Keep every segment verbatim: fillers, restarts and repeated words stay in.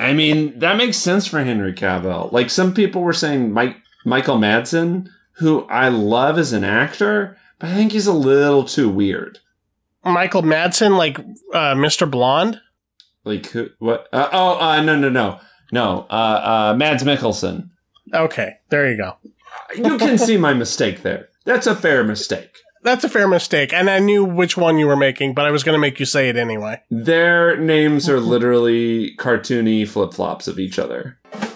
I mean, that makes sense for Henry Cavill. Like, some people were saying Mike, Michael Madsen, who I love as an actor, but I think he's a little too weird. Michael Madsen, like uh, Mister Blonde? Like, who, what? Uh, oh, uh, no, no, no. No, uh, uh, Mads Mikkelsen. Okay, there you go. You can see my mistake there. That's a fair mistake. That's a fair mistake, and I knew which one you were making, but I was going to make you say it anyway. Their names are literally cartoony flip-flops of each other.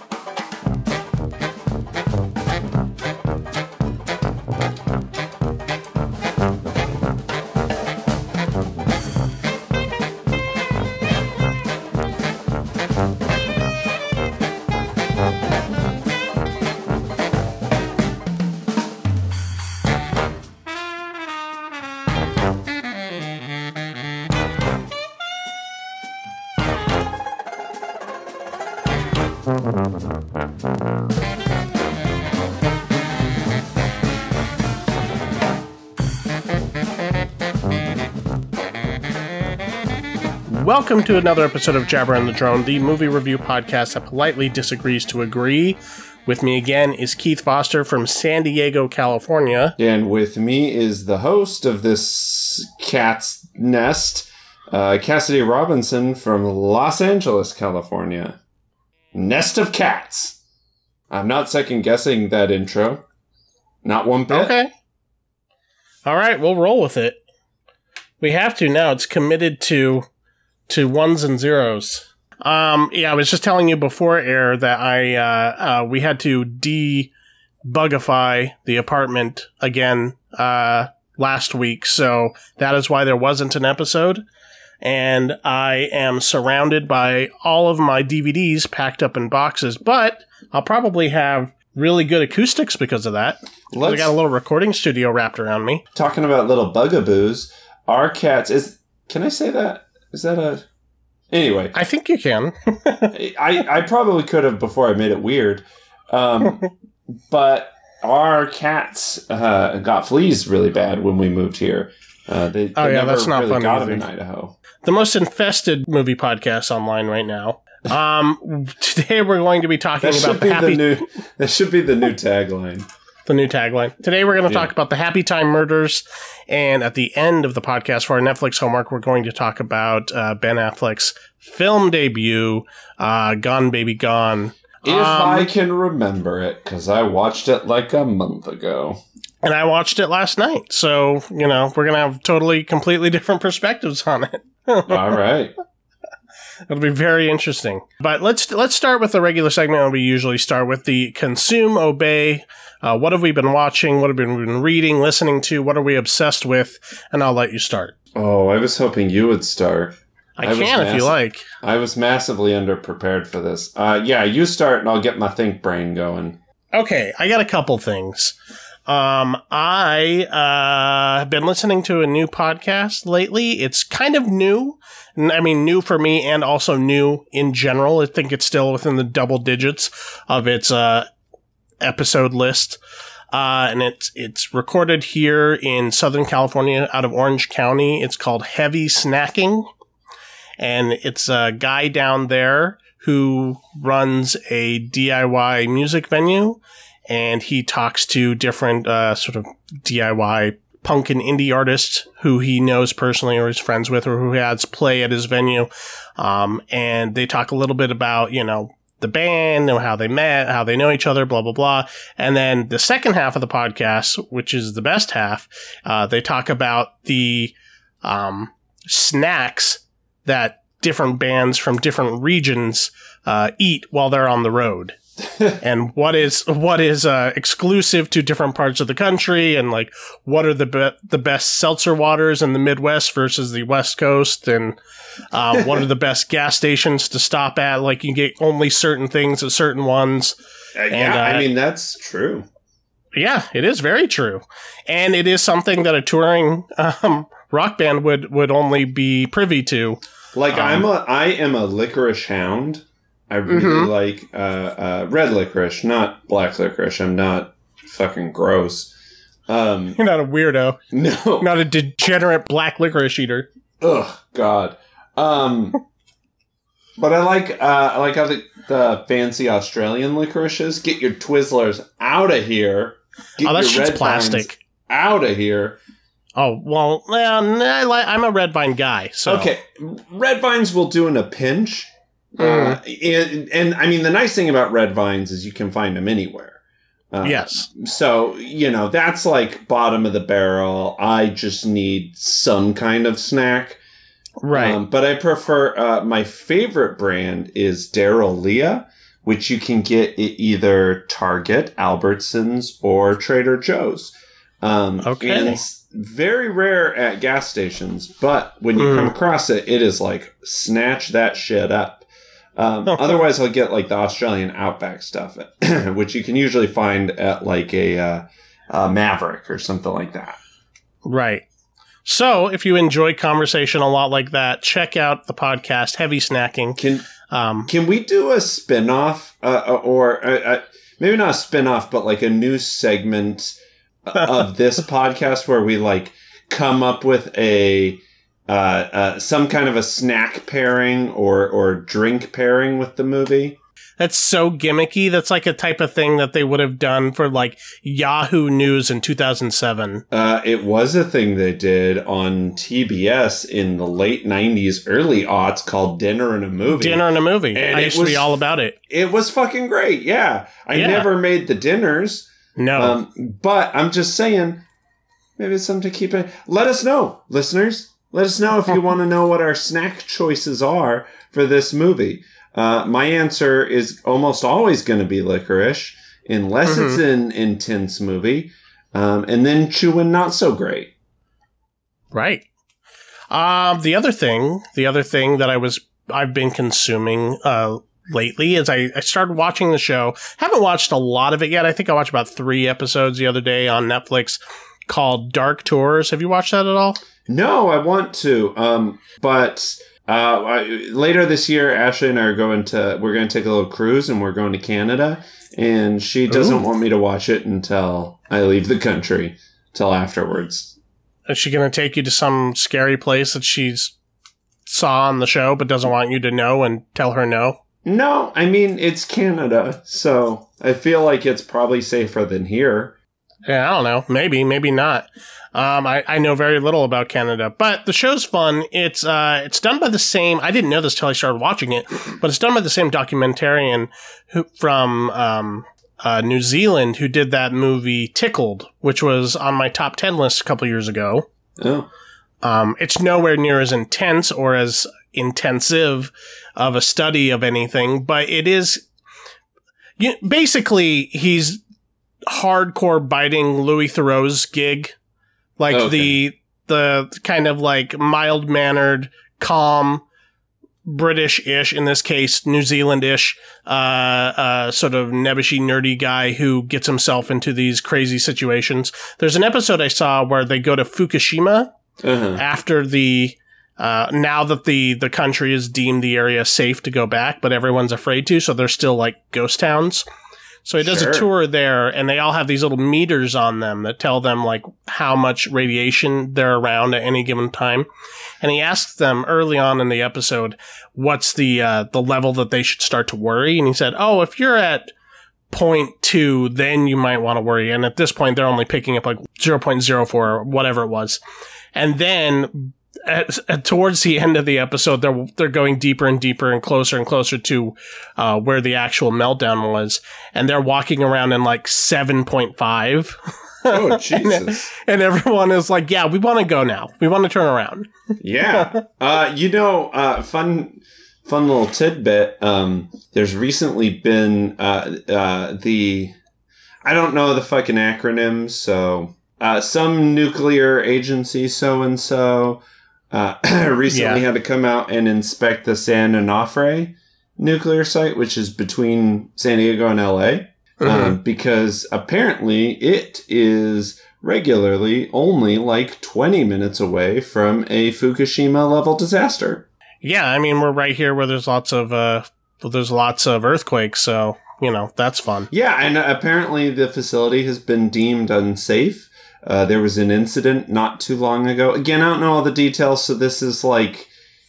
Welcome to another episode of Jabber and the Drone, the movie review podcast that politely disagrees to agree. With me again is Keith Foster from San Diego, California. And with me is the host of this cat's nest, uh, Cassidy Robinson from Los Angeles, California. Nest of cats. I'm not second-guessing that intro. Not one bit. Okay. All right, we'll roll with it. We have to now. It's committed to... to ones and zeros. Um, yeah, I was just telling you before air that I uh, uh, we had to debugify the apartment again uh, last week, so that is why there wasn't an episode. And I am surrounded by all of my D V Ds packed up in boxes, but I'll probably have really good acoustics because of that. I got a little recording studio wrapped around me. Talking about little bugaboos, our cats is. Can I say that? Is that a... Anyway. I think you can. I, I probably could have before I made it weird. Um, but our cats uh, got fleas really bad when we moved here. Uh, they, they oh, yeah, never that's not really fun got either. them in Idaho. The most infested movie podcast online right now. Um, today we're going to be talking that about the happy... The new, that should be the new tagline. The new tagline. Today we're going to yeah. talk about the Happy Time Murders, and at the end of the podcast for our Netflix homework, we're going to talk about uh, Ben Affleck's film debut, uh, Gone Baby Gone. If um, I can remember it, because I watched it like a month ago. And I watched it last night, so, you know, we're going to have totally, completely different perspectives on it. All right. It'll be very interesting. But let's let's start with the regular segment that we usually start with, the Consume, Obey. Uh, what have we been watching? What have we been reading, listening to? What are we obsessed with? And I'll let you start. Oh, I was hoping you would start. I, I can if you like. I was massively underprepared for this. Uh, yeah, you start and I'll get my think brain going. Okay, I got a couple things. Um, I uh, have been listening to a new podcast lately. It's kind of new. I mean, new for me and also new in general. I think it's still within the double digits of its uh, episode list. Uh, and it's it's recorded here in Southern California out of Orange County. It's called Heavy Snacking. And it's a guy down there who runs a D I Y music venue. And he talks to different uh, sort of D I Y punk and indie artists who he knows personally or is friends with or who has play at his venue. Um, and they talk a little bit about, you know, the band, know how they met, how they know each other, blah, blah, blah. And then the second half of the podcast, which is the best half, uh, they talk about the um, snacks that different bands from different regions uh, eat while they're on the road. And what is what is uh, exclusive to different parts of the country, and like what are the be- the best seltzer waters in the Midwest versus the West Coast, and uh, what are the best gas stations to stop at? Like you get only certain things at certain ones. Uh, and, yeah, uh, I mean that's true. Yeah, it is very true, and it is something that a touring um, rock band would would only be privy to. Like um, I'm a I am a licorice hound. I really mm-hmm. like uh, uh, red licorice, not black licorice. I'm not fucking gross. Um, You're not a weirdo. No. Not a degenerate black licorice eater. Ugh, God. Um, But I like uh, I like how the, the fancy Australian licorices get your Twizzlers out of here. Get Oh, that your shit's Red plastic. Vines out of here. Oh, well, yeah, I li- I'm a red vine guy, so. Okay, red vines will do in a pinch. Mm. Uh, and, and I mean, the nice thing about red vines is you can find them anywhere. Uh, Yes. So, you know, that's like bottom of the barrel. I just need some kind of snack. Right. Um, but I prefer, uh, my favorite brand is Daryl Leah, which you can get at either Target, Albertsons, or Trader Joe's. Um, Okay. And it's very rare at gas stations, but when you Mm. come across it, it is like, snatch that shit up. Um, otherwise, I'll get like the Australian Outback stuff, which you can usually find at like a, uh, a Maverick or something like that. Right. So, if you enjoy conversation a lot like that, check out the podcast Heavy Snacking. Can Um, can we do a spin-off uh, or uh, uh, maybe not a spin-off, but like a new segment of this podcast where we like come up with a uh, uh, some kind of a snack pairing or or drink pairing with the movie? that's so gimmicky. That's like a type of thing that they would have done for like Yahoo News in two thousand seven. Uh, it was a thing they did on T B S in the late nineties, early aughts called Dinner and a Movie. Dinner and a movie. And I it used to was- be all about it. It was fucking great. Yeah. I Yeah. never made the dinners. No. Um, but I'm just saying, maybe it's something to keep in. Let us know, listeners. Let us know if you want to know what our snack choices are for this movie. Uh, my answer is almost always going to be licorice, unless Mm-hmm. it's an intense movie. Um, and then chewing not so great. Right. Um, the other thing, the other thing that I was, I've been consuming, uh, lately is I, I started watching the show. Haven't watched a lot of it yet. I think I watched about three episodes the other day on Netflix called Dark Tours. Have you watched that at all? No, I want to. Um, but uh, I, later this year, Ashley and I are going to, we're going to take a little cruise and we're going to Canada. And she doesn't Ooh. want me to watch it until I leave the country, till afterwards. Is she going to take you to some scary place that she's saw on the show but doesn't want you to know and tell her no? No, I mean, it's Canada, so I feel like it's probably safer than here. Yeah, I don't know. Maybe, maybe not. Um, I, I know very little about Canada, but the show's fun. It's uh, it's done by the same. I didn't know this till I started watching it, but it's done by the same documentarian who from um, uh, New Zealand who did that movie Tickled, which was on my top ten list a couple years ago. Oh, Um, it's nowhere near as intense or as intensive of a study of anything, but it is. You, basically, he's hardcore biting Louis Theroux's gig, like Okay. the the kind of like mild mannered, calm, British-ish, in this case, New Zealand-ish, uh, uh, sort of nebbishy, nerdy guy who gets himself into these crazy situations. There's an episode I saw where they go to Fukushima uh-huh. after the, uh, now that the, the country has deemed the area safe to go back, but everyone's afraid to, so they're still like ghost towns. So he does Sure. a tour there, and they all have these little meters on them that tell them like how much radiation they're around at any given time. And he asks them early on in the episode, what's the uh, the level that they should start to worry? And he said, oh, if you're at point two, then you might want to worry. And at this point, they're only picking up like zero point zero four or whatever it was. And then at, at, towards the end of the episode, they're they're going deeper and deeper and closer and closer to uh, where the actual meltdown was, and they're walking around in like seven point five. Oh, Jesus. And everyone is like, "Yeah, we want to go now. We want to turn around." Yeah. Uh, you know, uh, fun, fun little tidbit. Um, there's recently been uh, uh, the, I don't know the fucking acronyms, so uh, some nuclear agency so and so. Uh, recently Yeah. had to come out and inspect the San Onofre nuclear site, which is between San Diego and L A, Mhm. um, because apparently it is regularly only like twenty minutes away from a Fukushima level disaster. Yeah, I mean, we're right here where there's lots of uh, well, there's lots of earthquakes, so you know that's fun. Yeah, and apparently the facility has been deemed unsafe. Uh, there was an incident not too long ago. Again, I don't know all the details, so this is like,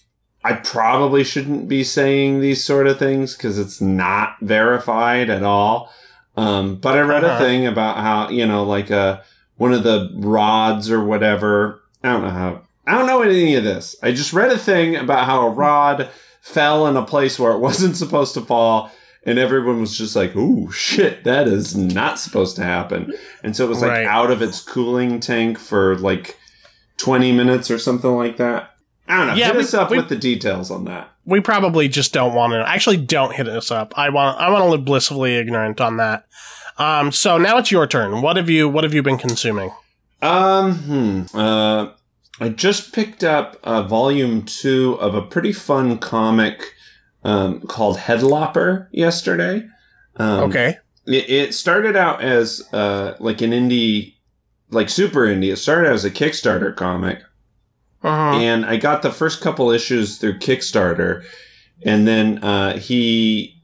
I probably shouldn't be saying these sort of things because it's not verified at all. Um, but I read uh-huh. a thing about how, you know, like uh, one of the rods or whatever. I don't know how. I don't know any of this. I just read a thing about how a rod fell in a place where it wasn't supposed to fall. And everyone was just like, ooh, shit, that is not supposed to happen. And so it was like right. out of its cooling tank for like twenty minutes or something like that. I don't know. Yeah, hit we, us up we, with the details on that. We probably just don't want to. Actually, don't hit us up. I want. I want to live blissfully ignorant on that. Um. So now it's your turn. What have you What have you been consuming? Um. Hmm. Uh. I just picked up uh, volume two of a pretty fun comic um, called Headlopper yesterday. Um, okay. It, it started out as uh, like an indie, like super indie. It started as a Kickstarter comic. Uh-huh. And I got the first couple issues through Kickstarter. And then uh, he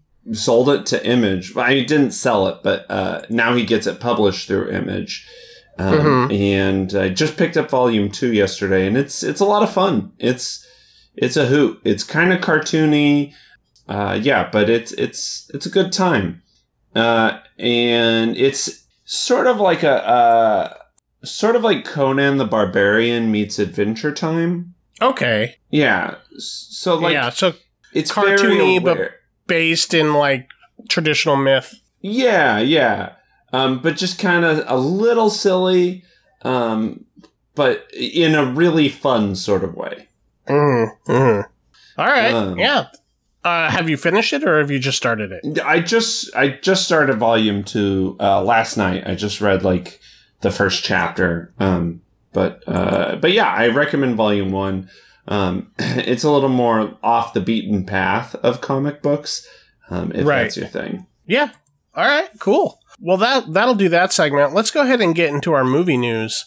sold it to Image. Well, I didn't sell it, but uh, now he gets it published through Image. Um, mm-hmm. And I just picked up volume two yesterday, and it's it's a lot of fun. It's it's a hoot. It's kind of cartoony, uh, yeah, but it's it's it's a good time. Uh, and it's sort of like a uh, sort of like Conan the Barbarian meets Adventure Time. Okay. Yeah. So like yeah, so it's cartoony, but based in like traditional myth. Yeah, yeah. Um, but just kind of a little silly, um, but in a really fun sort of way. Mm-hmm. Mm-hmm. All right. Um, yeah. Uh, have you finished it or have you just started it? I just I just started volume two uh, last night. I just read like the first chapter. Um, but uh, but yeah, I recommend volume one. Um, it's a little more off the beaten path of comic books, um, if right. that's your thing. Yeah. All right. Cool. Well, that, that'll do that segment. Let's go ahead and get into our movie news.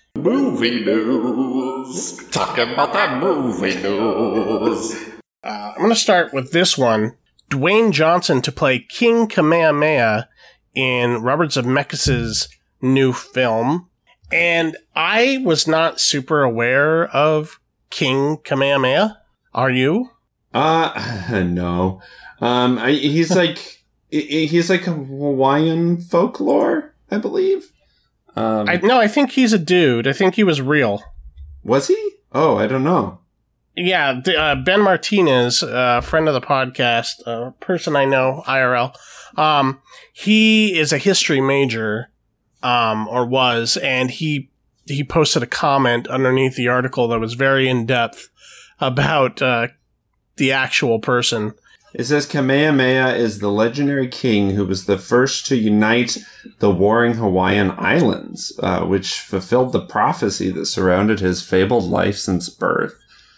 Movie news. Talking about that movie news. Uh, I'm going to start with this one. Dwayne Johnson to play King Kamehameha in Robert Zemeckis' new film. And I was not super aware of King Kamehameha. Are you? Uh, no. Um, I, he's like... He's like a Hawaiian folklore, I believe. Um, I, no, I think he's a dude. I think he was real. Was he? Oh, I don't know. Yeah, the, uh, Ben Martinez, a uh, friend of the podcast, a uh, person I know, I R L, um, he is a history major, um, or was, and he he posted a comment underneath the article that was very in-depth about uh, the actual person. It says Kamehameha is the legendary king who was the first to unite the warring Hawaiian Islands, uh, which fulfilled the prophecy that surrounded his fabled life since birth.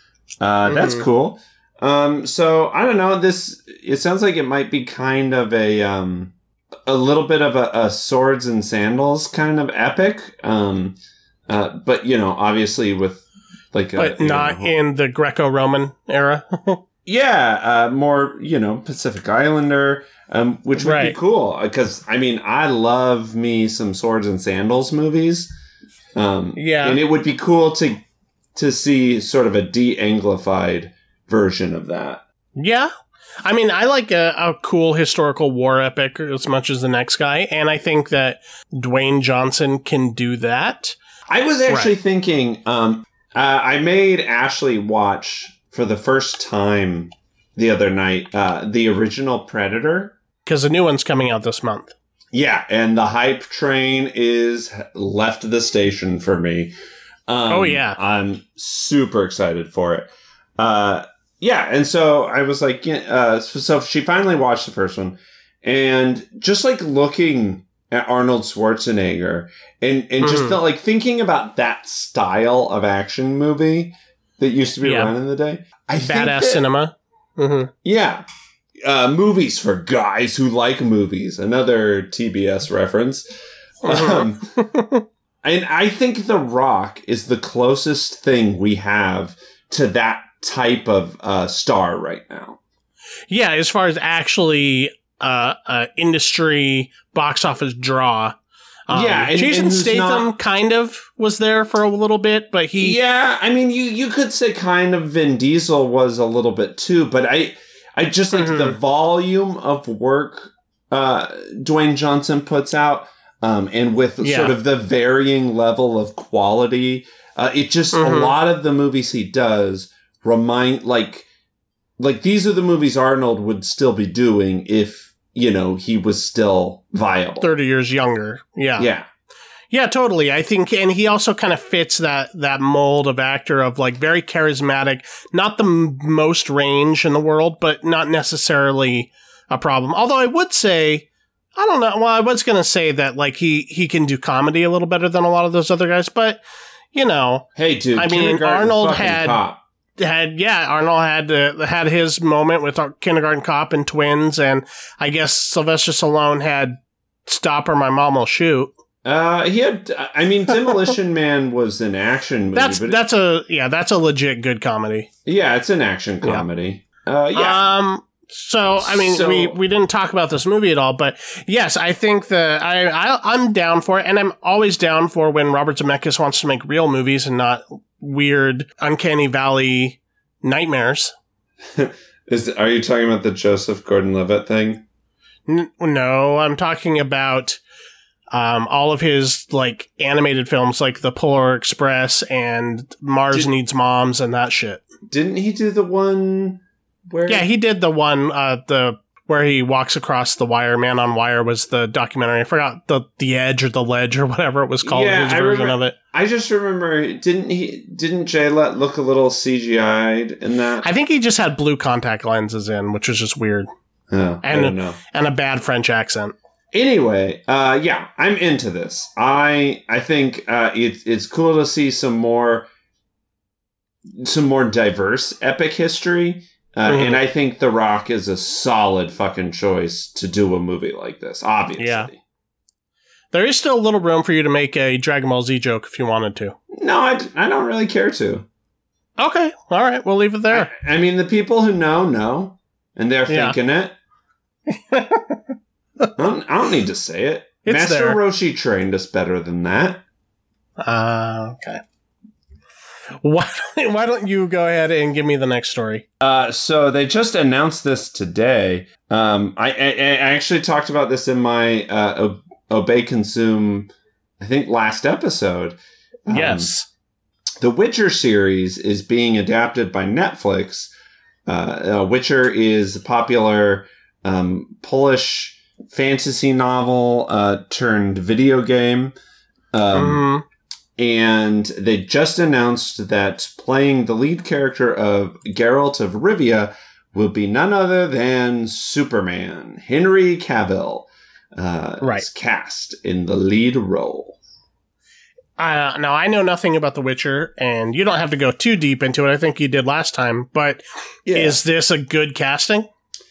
Uh, mm-hmm. That's cool. Um, so I don't know. This it sounds like it might be kind of a um, a little bit of a, a swords and sandals kind of epic, um, uh, but you know, obviously with like, a, but not know, in the Greco-Roman era. Yeah, uh, more, you know, Pacific Islander, um, which would right. be cool. Because, I mean, I love me some Swords and Sandals movies. Um, yeah. And it would be cool to to see sort of a de-Anglified version of that. Yeah. I mean, I like a, a cool historical war epic as much as the next guy. And I think that Dwayne Johnson can do that. I was actually right. thinking, um, uh, I made Ashley watch... for the first time the other night, uh, the original Predator. Because the new one's coming out this month. Yeah, and the hype train is left the station for me. Um, oh, yeah. I'm super excited for it. Uh, yeah, and so I was like, uh, so she finally watched the first one. And just like looking at Arnold Schwarzenegger and, and just mm. felt like thinking about that style of action movie that used to be yeah. around in the day. I Badass think that, cinema. Mm-hmm. Yeah. Uh, movies for guys who like movies. Another T B S reference. Um, and I think The Rock is the closest thing we have to that type of uh, star right now. Yeah, as far as actually uh, uh, industry box office draw, Um, yeah, and, Jason and who's Statham not- kind of was there for a little bit, but he Yeah, I mean, you you could say kind of Vin Diesel was a little bit too, but I I just like Mhm. the volume of work uh, Dwayne Johnson puts out, um, and with Yeah. sort of the varying level of quality, uh, it just Mhm. a lot of the movies he does remind like like these are the movies Arnold would still be doing if you know he was still viable. thirty years younger. Yeah. Yeah. Yeah, totally. I think, and he also kind of fits that that mold of actor of like very charismatic, not the m- most range in the world, but not necessarily a problem. Although I would say, I don't know. Well, I was going to say that like he he can do comedy a little better than a lot of those other guys, but you know, Hey, dude. I mean, Kindergarten Arnold fucking had- Cop. had yeah, Arnold had uh, had his moment with our Kindergarten Cop and Twins, and I guess Sylvester Stallone had Stop or My Mom Will Shoot. Uh, he had. I mean, Demolition Man was an action movie, That's but that's a yeah, that's a legit good comedy. yeah, it's an action Yeah. comedy. Uh, yeah. Um. So I mean, So- we we didn't talk about this movie at all, but yes, I think that I, I I'm down for it, and I'm always down for when Robert Zemeckis wants to make real movies and not weird, uncanny valley nightmares. Is are you talking about the Joseph Gordon-Levitt thing? N- no, I'm talking about um, all of his like animated films, like The Polar Express and Mars Did- Needs Moms and that shit. Didn't he do the one where? Yeah, he did the one uh, the where he walks across the wire. Man on Wire was the documentary. I forgot the the Edge or the Ledge or whatever it was called. Yeah, his I version remember- of it. I just remember. Didn't he? Didn't J-Let look a little C G I'd in that? I think he just had blue contact lenses in, which was just weird, oh, I and- don't know. and a bad French accent. Anyway, uh, yeah, I'm into this. I I think uh, it's it's cool to see some more some more diverse epic history, uh, Mhm. and I think The Rock is a solid fucking choice to do a movie like this. Obviously, Yeah. There is still a little room for you to make a Dragon Ball Z joke if you wanted to. No, I, I don't really care to. Okay, all right, we'll leave it there. I, I mean, the people who know know, and they're Yeah. thinking it. I don't, I don't need to say it. It's Master there. Roshi trained us better than that. Uh, okay. Why don't, why don't you go ahead and give me the next story? Uh, so they just announced this today. Um, I, I, I actually talked about this in my uh, O- Obey Consume, I think last episode. Um, Yes. The Witcher series is being adapted by Netflix. Uh, uh, Witcher is a popular um, Polish fantasy novel uh, turned video game. Um, Mhm. And they just announced that playing the lead character of Geralt of Rivia will be none other than Superman. Henry Cavill uh, Right. is cast in the lead role. Uh, now, I know nothing about The Witcher, and you don't have to go too deep into it. I think you did last time, but is this a good casting?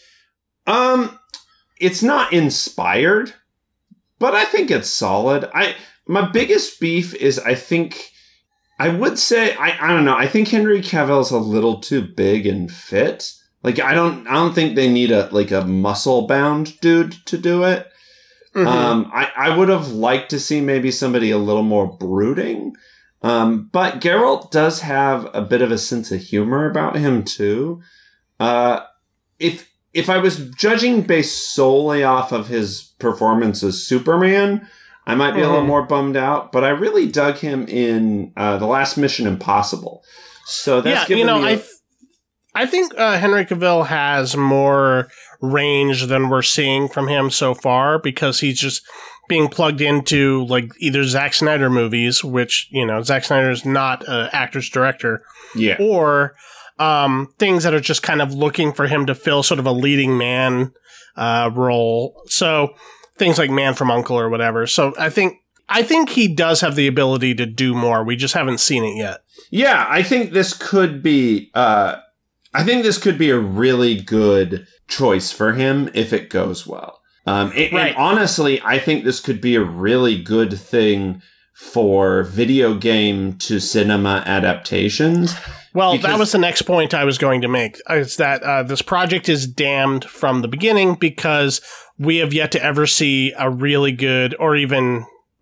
Um, it's not inspired, but I think it's solid. I my biggest beef is I think I would say I I don't know. I think Henry Cavill's a little too big and fit. Like I don't I don't think they need a like a muscle bound dude to do it. Mhm. Um, I I would have liked to see maybe somebody a little more brooding. Um, but Geralt does have a bit of a sense of humor about him too. Uh, if if I was judging based solely off of his performance as Superman, I might be a little Mhm. more bummed out. But I really dug him in uh, the last Mission Impossible. So that's yeah, given you know, me a- I th- I think uh, Henry Cavill has more range than we're seeing from him so far because he's just being plugged into like either Zack Snyder movies, which you know Zack Snyder is not an actor's director, yeah. or um, things that are just kind of looking for him to fill sort of a leading man uh, role. So things like Man from U N C L E or whatever. So I think I think he does have the ability to do more. We just haven't seen it yet. Yeah, I think this could be. Uh, I think this could be a really good choice for him if it goes well. Um, and, Right. and honestly, I think this could be a really good thing for video game to cinema adaptations. Well, Because- that was the next point I was going to make. Is that uh, this project is damned from the beginning because we have yet to ever see a really good or even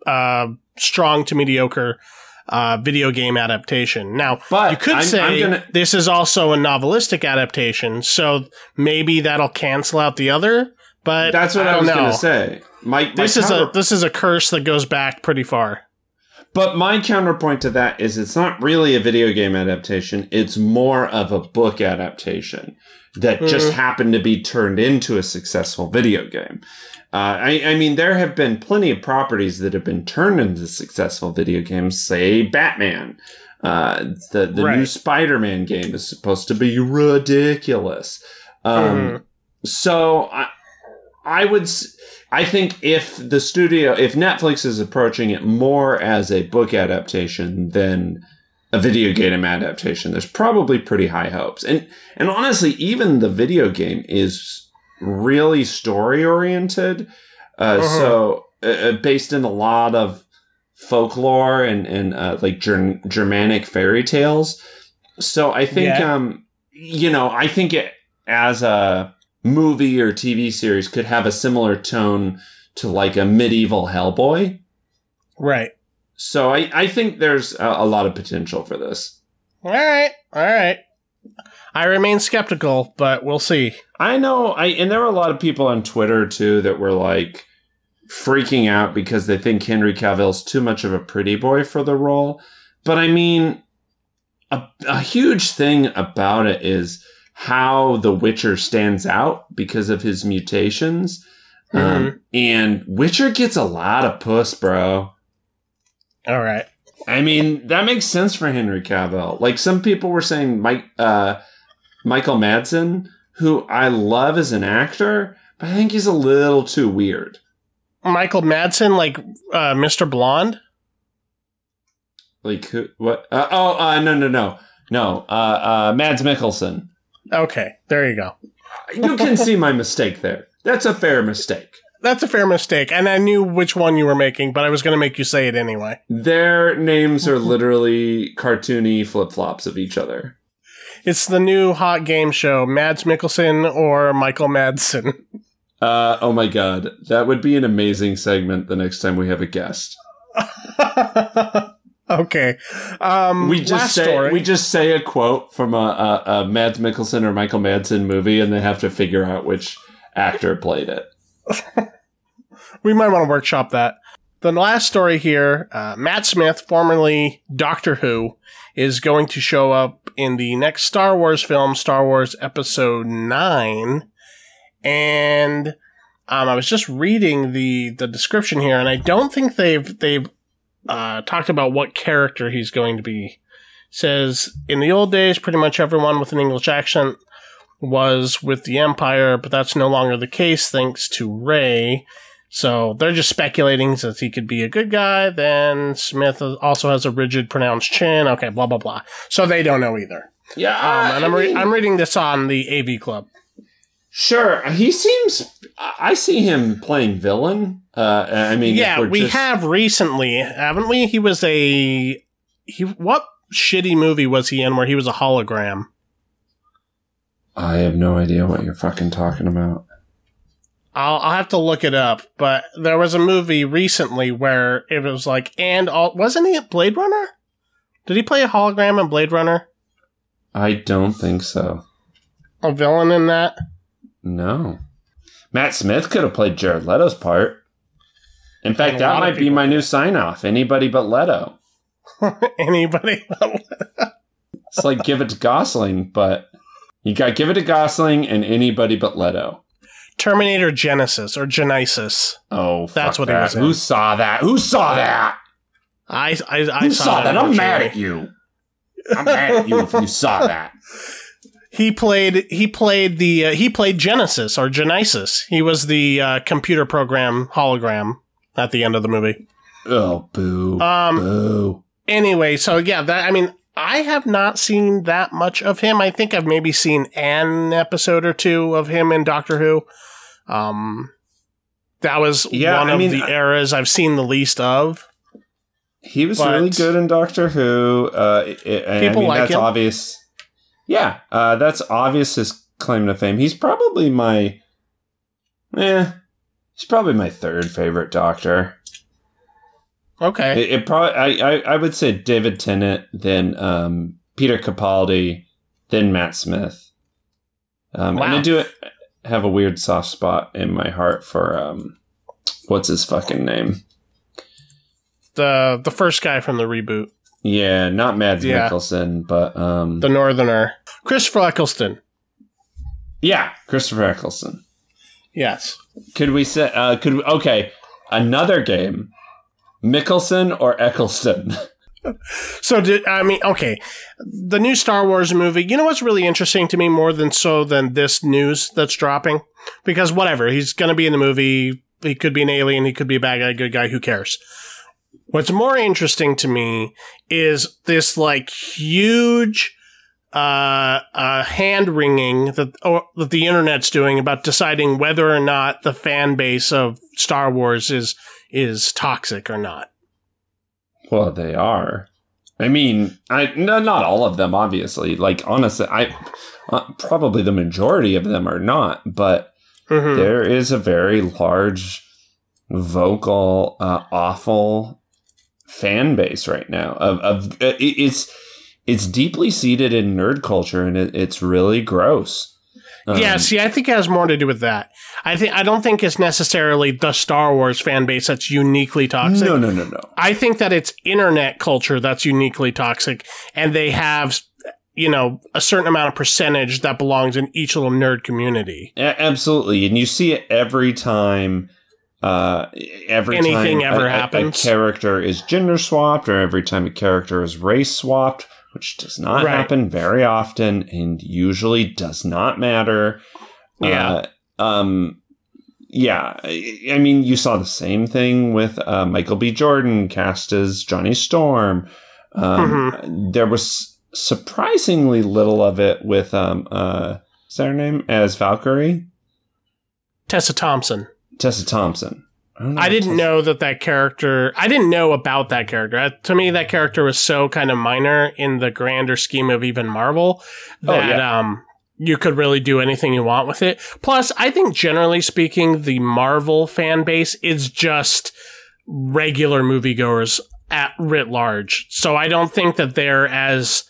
uh, strong to mediocre uh, video game adaptation. Now, But you could I'm- say I'm gonna- this is also a novelistic adaptation, so maybe that'll cancel out the other. But That's what I, I, don't was know. going to say. My, my This is counter- a this is a curse that goes back pretty far. But my counterpoint to that is it's not really a video game adaptation. It's more of a book adaptation that Mm. just happened to be turned into a successful video game. Uh, I, I mean, there have been plenty of properties that have been turned into successful video games, say Batman. Uh, the the Right. new Spider-Man game is supposed to be ridiculous. Um, Mhm. So I, I would... S- I think if the studio, if Netflix is approaching it more as a book adaptation than a video game adaptation, there's probably pretty high hopes. And and honestly, even the video game is really story oriented, uh, Uh-huh. so uh, based in a lot of folklore and and uh, like Ger- Germanic fairy tales. So I think, Yeah. um, you know, I think it as a movie or T V series could have a similar tone to like a medieval Hellboy. Right. So I, I think there's a, a lot of potential for this. All right. All right. I remain skeptical, but we'll see. I know, I and there were a lot of people on Twitter too that were like freaking out because they think Henry Cavill's too much of a pretty boy for the role. But I mean, a, a huge thing about it is how The Witcher stands out because of his mutations. Mm-hmm. Um, and Witcher gets a lot of puss, bro. All right. I mean, that makes sense for Henry Cavill. Like, some people were saying Mike, uh, Michael Madsen, who I love as an actor, but I think he's a little too weird. Michael Madsen, like uh, Mister Blonde? Like, who, what? Uh, oh, uh, no, no, no. No, uh, uh, Mads Mikkelsen. Okay, there you go. You can see my mistake there. That's a fair mistake. That's a fair mistake, and I knew which one you were making, but I was going to make you say it anyway. Their names are literally cartoony flip-flops of each other. It's the new hot game show, Mads Mikkelsen or Michael Madsen. Uh, oh my god. That would be an amazing segment the next time we have a guest. Okay. Um, We just last say story. we just say a quote from a, a, a Mads Mikkelsen or Michael Madsen movie, and they have to figure out which actor played it. We might want to workshop that. The last story here, uh, Matt Smith, formerly Doctor Who, is going to show up in the next Star Wars film, Star Wars Episode nine. And um, I was just reading the, the description here, and I don't think they've they've uh, talked about what character he's going to be. It says, in the old days, pretty much everyone with an English accent was with the Empire, but that's no longer the case thanks to Rey. So they're just speculating that he could be a good guy. Then Smith also has a rigid, pronounced chin. Okay, blah, blah, blah. So they don't know either. Yeah, Um, and I'm, I re- mean, I'm reading this on the A V Club. sure. He seems. I see him playing villain. Uh, I mean, if Yeah, we're we just- have recently, haven't we? He was a... he. What shitty movie was he in where he was a hologram? I have no idea what you're fucking talking about. I'll, I'll have to look it up, but there was a movie recently where it was like, and all, wasn't he at Blade Runner? Did he play a hologram in Blade Runner? I don't think so. A villain in that? No. Matt Smith could have played Jared Leto's part. In fact, And a that lot of might be people my did. new sign off. Anybody but Leto. Anybody? It's like Give It to Gosling, but you got Give It to Gosling and anybody but Leto. Terminator Genesis or Genesis. Oh, That's fuck what he that. was in. Who saw that? Who saw that? I I, I Who saw, saw that? that. I'm mad originally. at you. I'm mad at you if you saw that. He played. He played the. Uh, he played Genesis or Genesis. He was the uh, computer program hologram at the end of the movie. Oh, boo. Um. Boo. Anyway, so yeah, that I mean, I have not seen that much of him. I think I've maybe seen an episode or two of him in Doctor Who. Um, that was Yeah, one I of mean, the I- eras I've seen the least of. He was But- really good in Doctor Who. Uh, it, it- I People mean, like that's him. obvious. Yeah, uh, that's obvious his claim to fame. He's probably my, eh, he's probably my third favorite Doctor. Okay. It, it probably I, I I would say David Tennant, then um, Peter Capaldi, then Matt Smith. Um, Wow. And I do have a weird soft spot in my heart for um, what's his fucking name? The the first guy from the reboot. Yeah, not Mads Yeah. Mikkelsen, but um, The Northerner. Christopher Eccleston. yeah, Christopher Eccleston. Yes. Could we say? Uh, could we, okay, another game. Mickelson or Eccleston? So, did, I mean, okay. The new Star Wars movie, you know what's really interesting to me more than so than this news that's dropping? Because whatever, he's going to be in the movie. He could be an alien. He could be a bad guy, good guy. Who cares? What's more interesting to me is this, like, huge uh, uh, hand-wringing that, or, that the internet's doing about deciding whether or not the fan base of Star Wars is is toxic or not. Well, they are. I mean, I no, not all of them, obviously. Like, honestly, I uh, probably the majority of them are not, but Mm-hmm. there is a very large, vocal, uh, awful fan base right now. Of, of uh, it- it's it's deeply seated in nerd culture, and it, it's really gross. Um, Yeah, see, I think it has more to do with that. I think I don't think it's necessarily the Star Wars fan base that's uniquely toxic. No, no, no, no. I think that it's internet culture that's uniquely toxic, and they have, you know, a certain amount of percentage that belongs in each little nerd community. A- absolutely, and you see it every time. Uh, every Anything time ever a, a- happens. a character is gender swapped, or every time a character is race swapped, which does not Right. happen very often, and usually does not matter. Yeah. Uh, um. Yeah. I, I mean, you saw the same thing with uh, Michael B. Jordan cast as Johnny Storm. Um, Mm-hmm. There was surprisingly little of it with um. Uh, what's her name as Valkyrie? Tessa Thompson. Tessa Thompson. I, don't know I if didn't Tessa- know that that character. I didn't know about that character. Uh, to me, that character was so kind of minor in the grander scheme of even Marvel Oh, that yeah. um, you could really do anything you want with it. Plus, I think generally speaking, the Marvel fan base is just regular moviegoers at writ large. So I don't think that they're as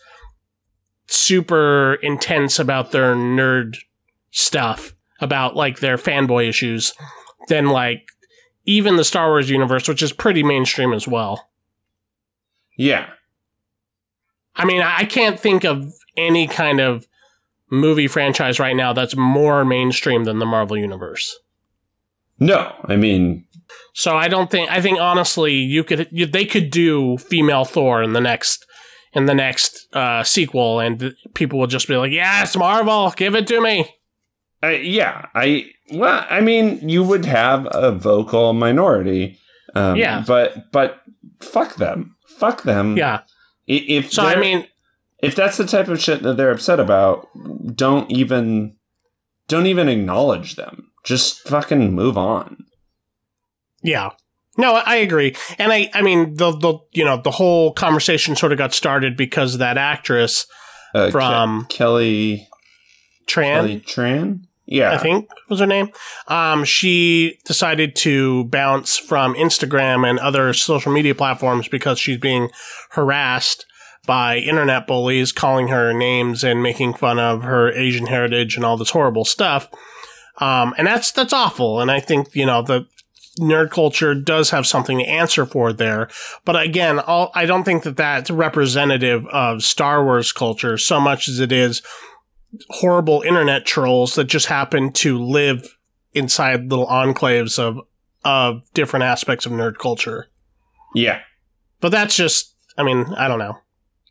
super intense about their nerd stuff, about like their fanboy issues, than like even the Star Wars universe, which is pretty mainstream as well. Yeah. I mean, I can't think of any kind of movie franchise right now that's more mainstream than the Marvel universe. No, I mean, So I don't think, I think honestly, you could, you, they could do female Thor in the next, in the next uh, sequel, and th- people will just be like, yes, Marvel, give it to me. I, yeah, I well, I mean, you would have a vocal minority, um, Yeah. but but fuck them, fuck them. Yeah. I- If So I they're- mean, if that's the type of shit that they're upset about, don't even don't even acknowledge them. Just fucking move on. yeah. No, I agree. And I, I mean, the, the, you know, the whole conversation sort of got started because that actress, Uh, From- Ke- Kelly Tran, Kelly Tran, yeah, I think was her name. Um, she decided to bounce from Instagram and other social media platforms because she's being harassed by internet bullies, calling her names and making fun of her Asian heritage and all this horrible stuff. Um, and that's, that's awful. And I think, you know, the nerd culture does have something to answer for there. But again, all, I don't think that that's representative of Star Wars culture so much as it is horrible internet trolls that just happen to live inside little enclaves of, of different aspects of nerd culture. yeah. But that's just, I mean, I don't know.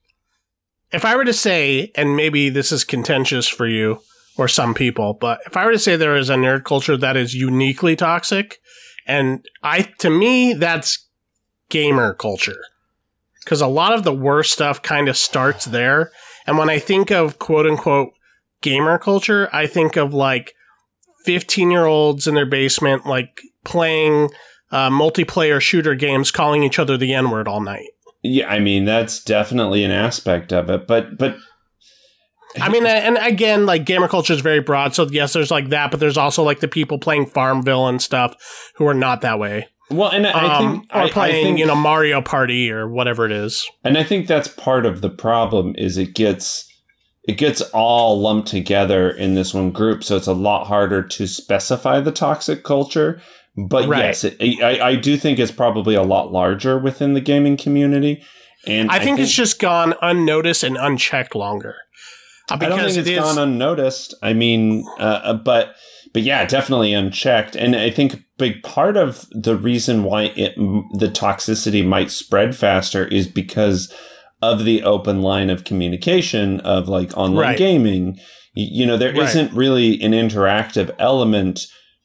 If I were to say, and maybe this is contentious for you or some people, but if I were to say there is a nerd culture that is uniquely toxic, and I, to me, that's gamer culture. Because a lot of the worst stuff kind of starts there. And when I think of quote unquote gamer culture, I think of like fifteen year olds in their basement, like playing uh, multiplayer shooter games, calling each other the N word all night. Yeah, I mean, that's definitely an aspect of it, but but I mean, and again, like gamer culture is very broad. So yes, there's like that, but there's also like the people playing Farmville and stuff who are not that way. Well, and I um, think or I, playing, I think, you know, Mario Party or whatever it is. and I think that's part of the problem is it gets it gets all lumped together in this one group, so it's a lot harder to specify the toxic culture. But Right. yes, it, I, I do think it's probably a lot larger within the gaming community, and I think, it's just gone unnoticed and unchecked longer. Uh, I don't think it it's is, gone unnoticed. I mean, uh, but but yeah, definitely unchecked. And I think a big part of the reason why it the toxicity might spread faster is because of the open line of communication of like online Right. gaming. You, you know, there Right. isn't really an interactive element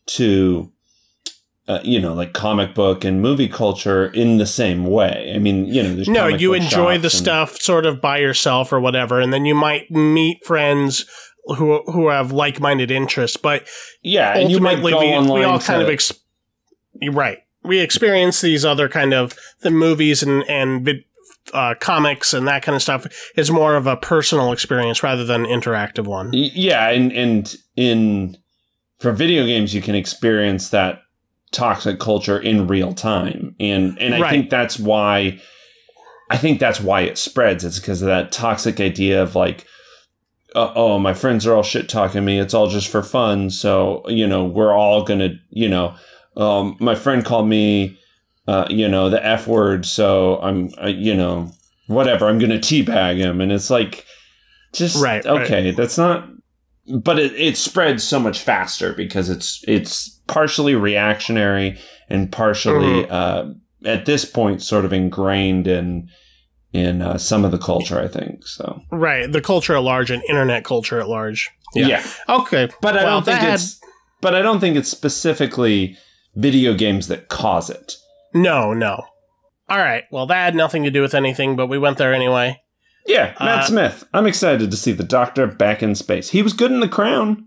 to. Uh, you know, like comic book and movie culture in the same way. I mean, you know, there's no, comic you book enjoy shops the and- stuff sort of by yourself or whatever, and then you might meet friends who who have like minded interests. But Yeah, and you might ultimately, go we, online we all to, kind of ex- you're right. We experience these other kind of the movies and and vid- uh, comics and that kind of stuff is more of a personal experience rather than an interactive one. Y- Yeah, and and in for video games, you can experience that toxic culture in real time, and and I Right. think that's why I think that's why it spreads. It's because of that toxic idea of like, uh, oh, my friends are all shit talking me. It's all just for fun. So you know, we're all gonna, you know, um, my friend called me, uh, you know, the F word. So I'm, uh, you know, whatever. I'm gonna teabag him, and it's like, just Right, okay. That's not. But it, it spreads so much faster because it's it's partially reactionary and partially Mhm. uh, at this point sort of ingrained in in uh, some of the culture. I think so. Right, the culture at large and internet culture at large. Yeah, Okay, but I Well, don't think that- it's. But I don't think it's specifically video games that cause it. no, no. All right, well, that had nothing to do with anything, but we went there anyway. Yeah, Matt Uh, Smith. I'm excited to see the Doctor back in space. He was good in The Crown.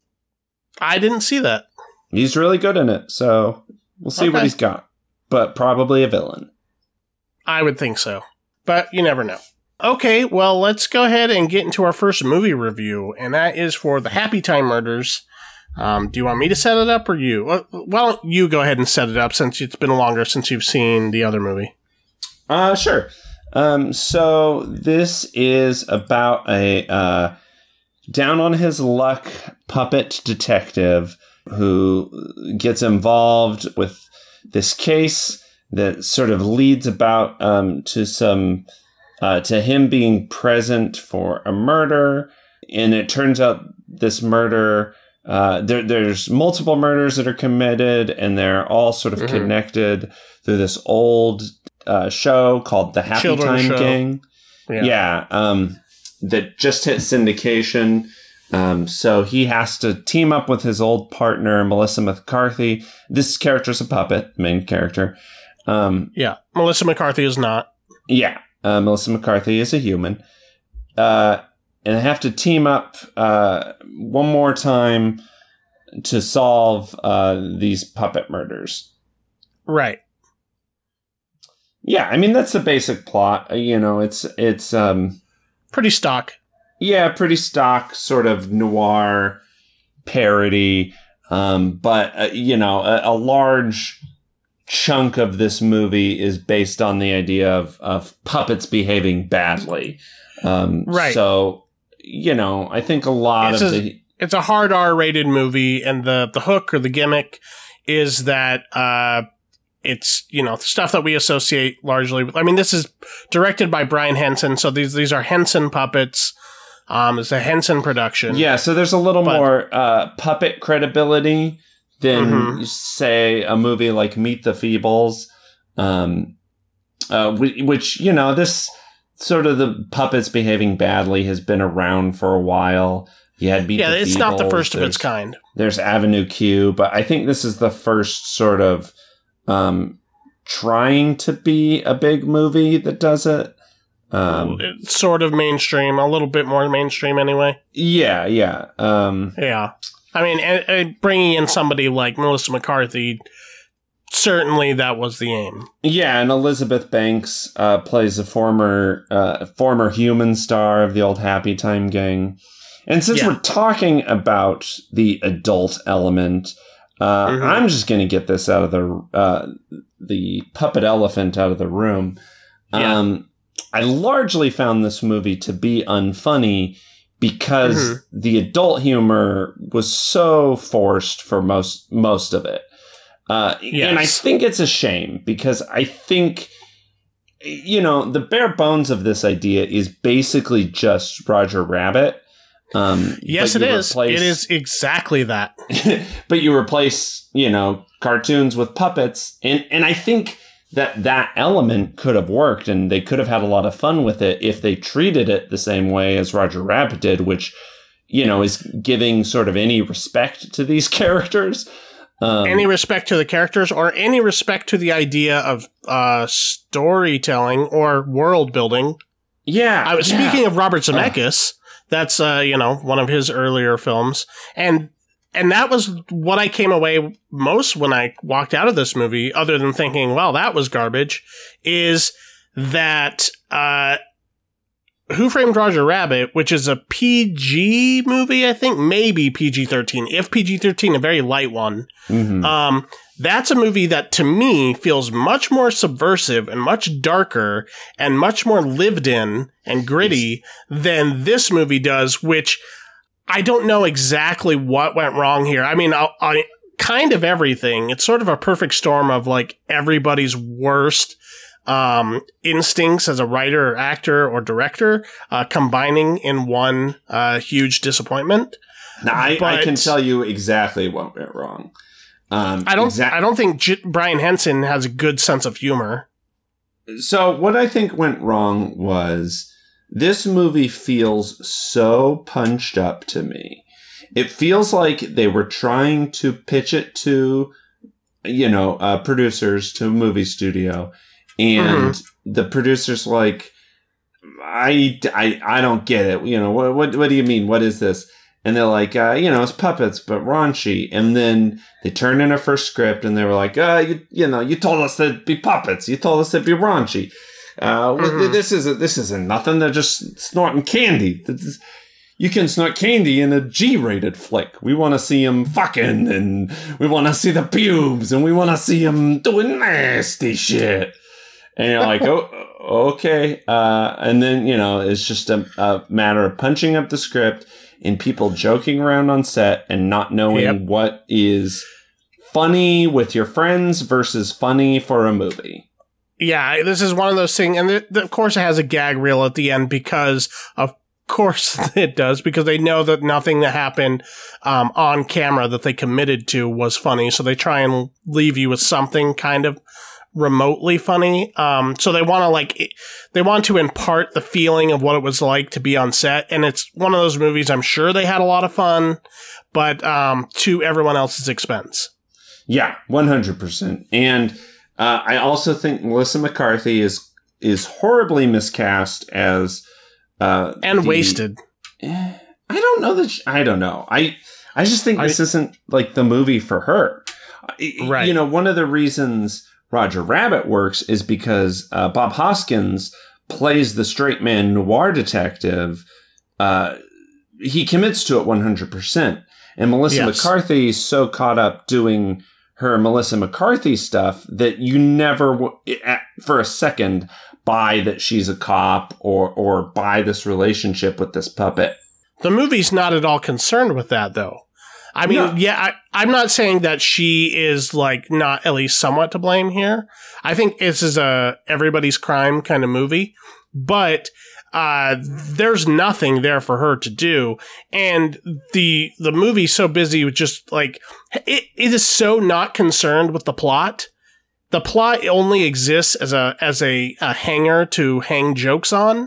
I didn't see that. He's really good in it. So we'll see what Okay. he's got. But probably a villain. I would think so, but you never know. Okay, well, let's go ahead and get into our first movie review, and that is for the Happy Time Murders. Um, do you want me to set it up or you? Well, why don't you go ahead and set it up since it's been longer since you've seen the other movie? Uh, sure. Um, so this is about a uh, down on his luck puppet detective who gets involved with this case that sort of leads about um, to some uh, to him being present for a murder, and it turns out this murder uh, there, there's multiple murders that are committed, and they're all sort of Mhm. connected through this old uh, show called The Happy Children's Time show. Gang. Yeah. Yeah, um, that just hit syndication. Um, so he has to team up with his old partner, Melissa McCarthy. This character's a puppet, main character. Um, Yeah. Melissa McCarthy is not. yeah, uh, Melissa McCarthy is a human. Uh, and they have to team up uh, one more time to solve uh, these puppet murders. Right. Yeah, I mean, that's the basic plot. Uh, You know, it's, it's, um, Pretty stock. yeah, pretty stock sort of noir parody. Um, but, uh, you know, a, a large chunk of this movie is based on the idea of, of puppets behaving badly. Um, Right. So, you know, I think a lot It's of a- the... It's a hard R rated movie, and the, the hook or the gimmick is that uh, it's, you know, stuff that we associate largely with. I mean, this is directed by Brian Henson, so these these are Henson puppets. Um, it's a Henson production. Yeah, so there's a little But- more uh, puppet credibility than, Mhm. say, a movie like Meet the Feebles, um, uh, whi- which, you know, this sort of the puppets behaving badly has been around for a while. You had Meet Yeah, the it's not the Feebles, first of its there's- kind. There's Avenue Q, but I think this is the first sort of um, trying to be a big movie that does it. Um, It's sort of mainstream, a little bit more mainstream anyway. yeah, yeah. Um, Yeah. I mean, and, and bringing in somebody like Melissa McCarthy, certainly that was the aim. Yeah, and Elizabeth Banks uh, plays a former uh, former human star of the old Happy Time Gang. And since Yeah. we're talking about the adult element, Uh, Mhm. I'm just going to get this out of the uh, the puppet elephant out of the room. Yeah. Um, I largely found this movie to be unfunny because Mhm. the adult humor was so forced for most most of it. Uh, Yes. And I think it's a shame because I think, you know, the bare bones of this idea is basically just Roger Rabbit. Um, Yes, but it you is. replace- It is exactly that. but you replace, you know, cartoons with puppets. And, and I think that that element could have worked and they could have had a lot of fun with it if they treated it the same way as Roger Rabbit did, which, you know, is giving sort of any respect to these characters. Um, Any respect to the characters or any respect to the idea of uh, storytelling or world building. yeah. I was yeah. speaking of Robert Zemeckis. That's uh, you know, one of his earlier films, and and that was what I came away most when I walked out of this movie, other than thinking, well, that was garbage, is that uh, Who Framed Roger Rabbit, which is a P G movie, I think, maybe P G thirteen, if P G thirteen, a very light one. Mhm. Um, that's a movie that to me feels much more subversive and much darker and much more lived in and gritty than this movie does, which I don't know exactly what went wrong here. I mean, I, I, kind of everything. It's sort of a perfect storm of like everybody's worst um, instincts as a writer or actor or director uh, combining in one uh, huge disappointment. Now, I, I but- can tell you exactly what went wrong. Um, I don't. exact- I don't think J- Brian Henson has a good sense of humor. So what I think went wrong was this movie feels so punched up to me. It feels like they were trying to pitch it to, you know, uh, producers, to a movie studio, and the producers like, I, I, I don't get it. You know, what, what, what do you mean? What is this? And they're like, uh, you know, it's puppets, but raunchy. And then they turned in a first script and they were like, uh, you, you know, you told us that'd be puppets. You told us it'd be raunchy. Uh, well, Mhm. this isn't, this isn't nothing. They're just snorting candy. This is- you can snort candy in a G-rated flick. We want to see them fucking and we want to see the pubes and we want to see them doing nasty shit. And you're like, oh, okay. Uh, and then, you know, it's just a, a matter of punching up the script and people joking around on set and not knowing Yep. what is funny with your friends versus funny for a movie. Yeah, this is one of those things, and th- th- of course it has a gag reel at the end because, of course, it does because they know that nothing that happened um, on camera that they committed to was funny, so they try and leave you with something kind of remotely funny. Um, so they want to like it- they want to impart the feeling of what it was like to be on set, and it's one of those movies. I'm sure they had a lot of fun, but um, to everyone else's expense. Yeah, one hundred percent. And uh, I also think Melissa McCarthy is is horribly miscast as uh, And the- wasted. Eh, I don't know that. She, I don't know. I I just think I- this isn't like the movie for her. I- Right. You know, one of the reasons Roger Rabbit works is because uh, Bob Hoskins plays the straight man noir detective. Uh, he commits to it one hundred percent. And Melissa Yes. McCarthy is so caught up doing her Melissa McCarthy stuff that you never, w- at- for a second, buy that she's a cop or or buy this relationship with this puppet. The movie's not at all concerned with that, though. I mean, No. yeah, I, I'm not saying that she is like not at least somewhat to blame here. I think this is a everybody's crime kind of movie, but uh, there's nothing there for her to do, and the the movie's so busy with just like it, it is so not concerned with the plot. The plot only exists as a as a, a hanger to hang jokes on.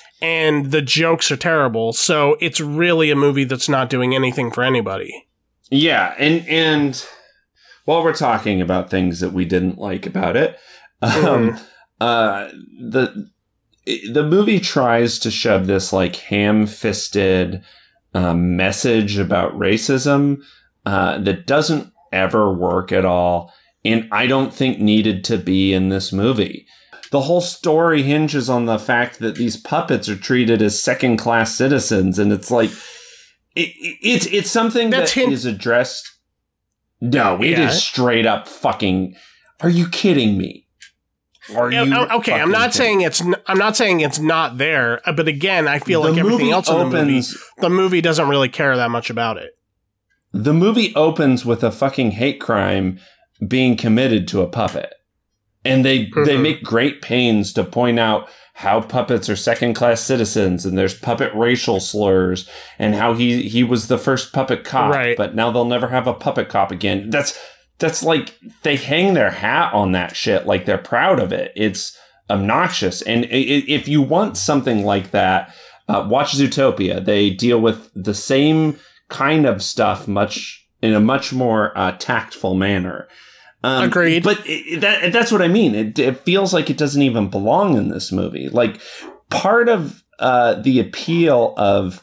And the jokes are terrible, so it's really a movie that's not doing anything for anybody. Yeah, and and while we're talking about things that we didn't like about it, um, uh, the the movie tries to shove this like ham-fisted um, message about racism uh, that doesn't ever work at all, and I don't think needed to be in this movie. The whole story hinges on the fact that these puppets are treated as second-class citizens, and it's like it, it, it's it's something That's that hint- is addressed. No, it Yeah. is straight up fucking. Are you kidding me? Are Yeah, you o- okay, I'm fucking not kidding saying it's. N- I'm not saying it's not there. uh, But again, I feel The like everything movie else in the movie, opens- the movie doesn't really care that much about it. The movie opens with a fucking hate crime being committed to a puppet. And they Mhm. they make great pains to point out how puppets are second-class citizens, and there's puppet racial slurs, and how he, he was the first puppet cop, Right. but now they'll never have a puppet cop again. That's that's like, they hang their hat on that shit like they're proud of it. It's obnoxious. And i- i- if you want something like that, uh, watch Zootopia. They deal with the same kind of stuff much in a much more uh, tactful manner. Um, Agreed. But it, that that's what I mean. It, it feels like it doesn't even belong in this movie. Like, part of uh, the appeal of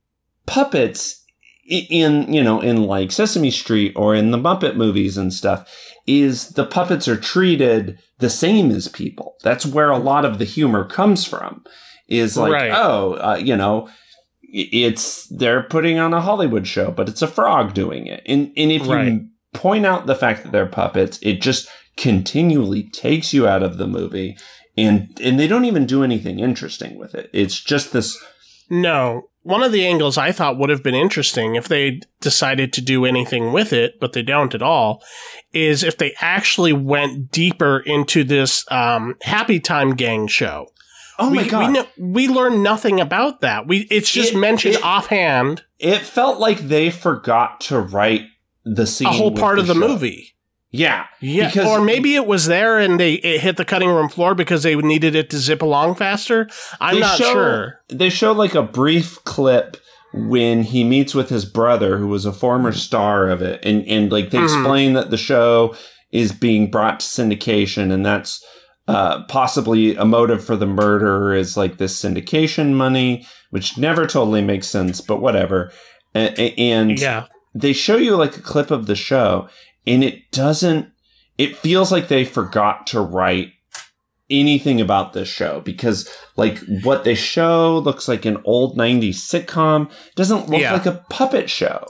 puppets i- in, you know, in like Sesame Street or in the Muppet movies and stuff is the puppets are treated the same as people. That's where a lot of the humor comes from. Is like, Right. oh, uh, you know, i- it's they're putting on a Hollywood show, but it's a frog doing it. And and if Right. you point out the fact that they're puppets, it just continually takes you out of the movie, and and they don't even do anything interesting with it. It's just this. No. One of the angles I thought would have been interesting if they decided to do anything with it, but they don't at all, is if they actually went deeper into this um, Happy Time Gang show. Oh my we, god! We, know, we learn nothing about that. We It's just It- mentioned it- offhand. It felt like they forgot to write the scene. A whole with part of the show. movie. Yeah, Yeah, because or maybe it was there and they it hit the cutting room floor because they needed it to zip along faster. I'm they not show- sure. They show like a brief clip when he meets with his brother, who was a former star of it, and and like they Mhm. explain that the show is being brought to syndication, and that's uh, possibly a motive for the murder is like this syndication money, which never totally makes sense, but whatever. And, and Yeah. they show you like a clip of the show, and it doesn't, it feels like they forgot to write anything about this show, because like what they show looks like an old nineties sitcom. It doesn't look Yeah. like a puppet show.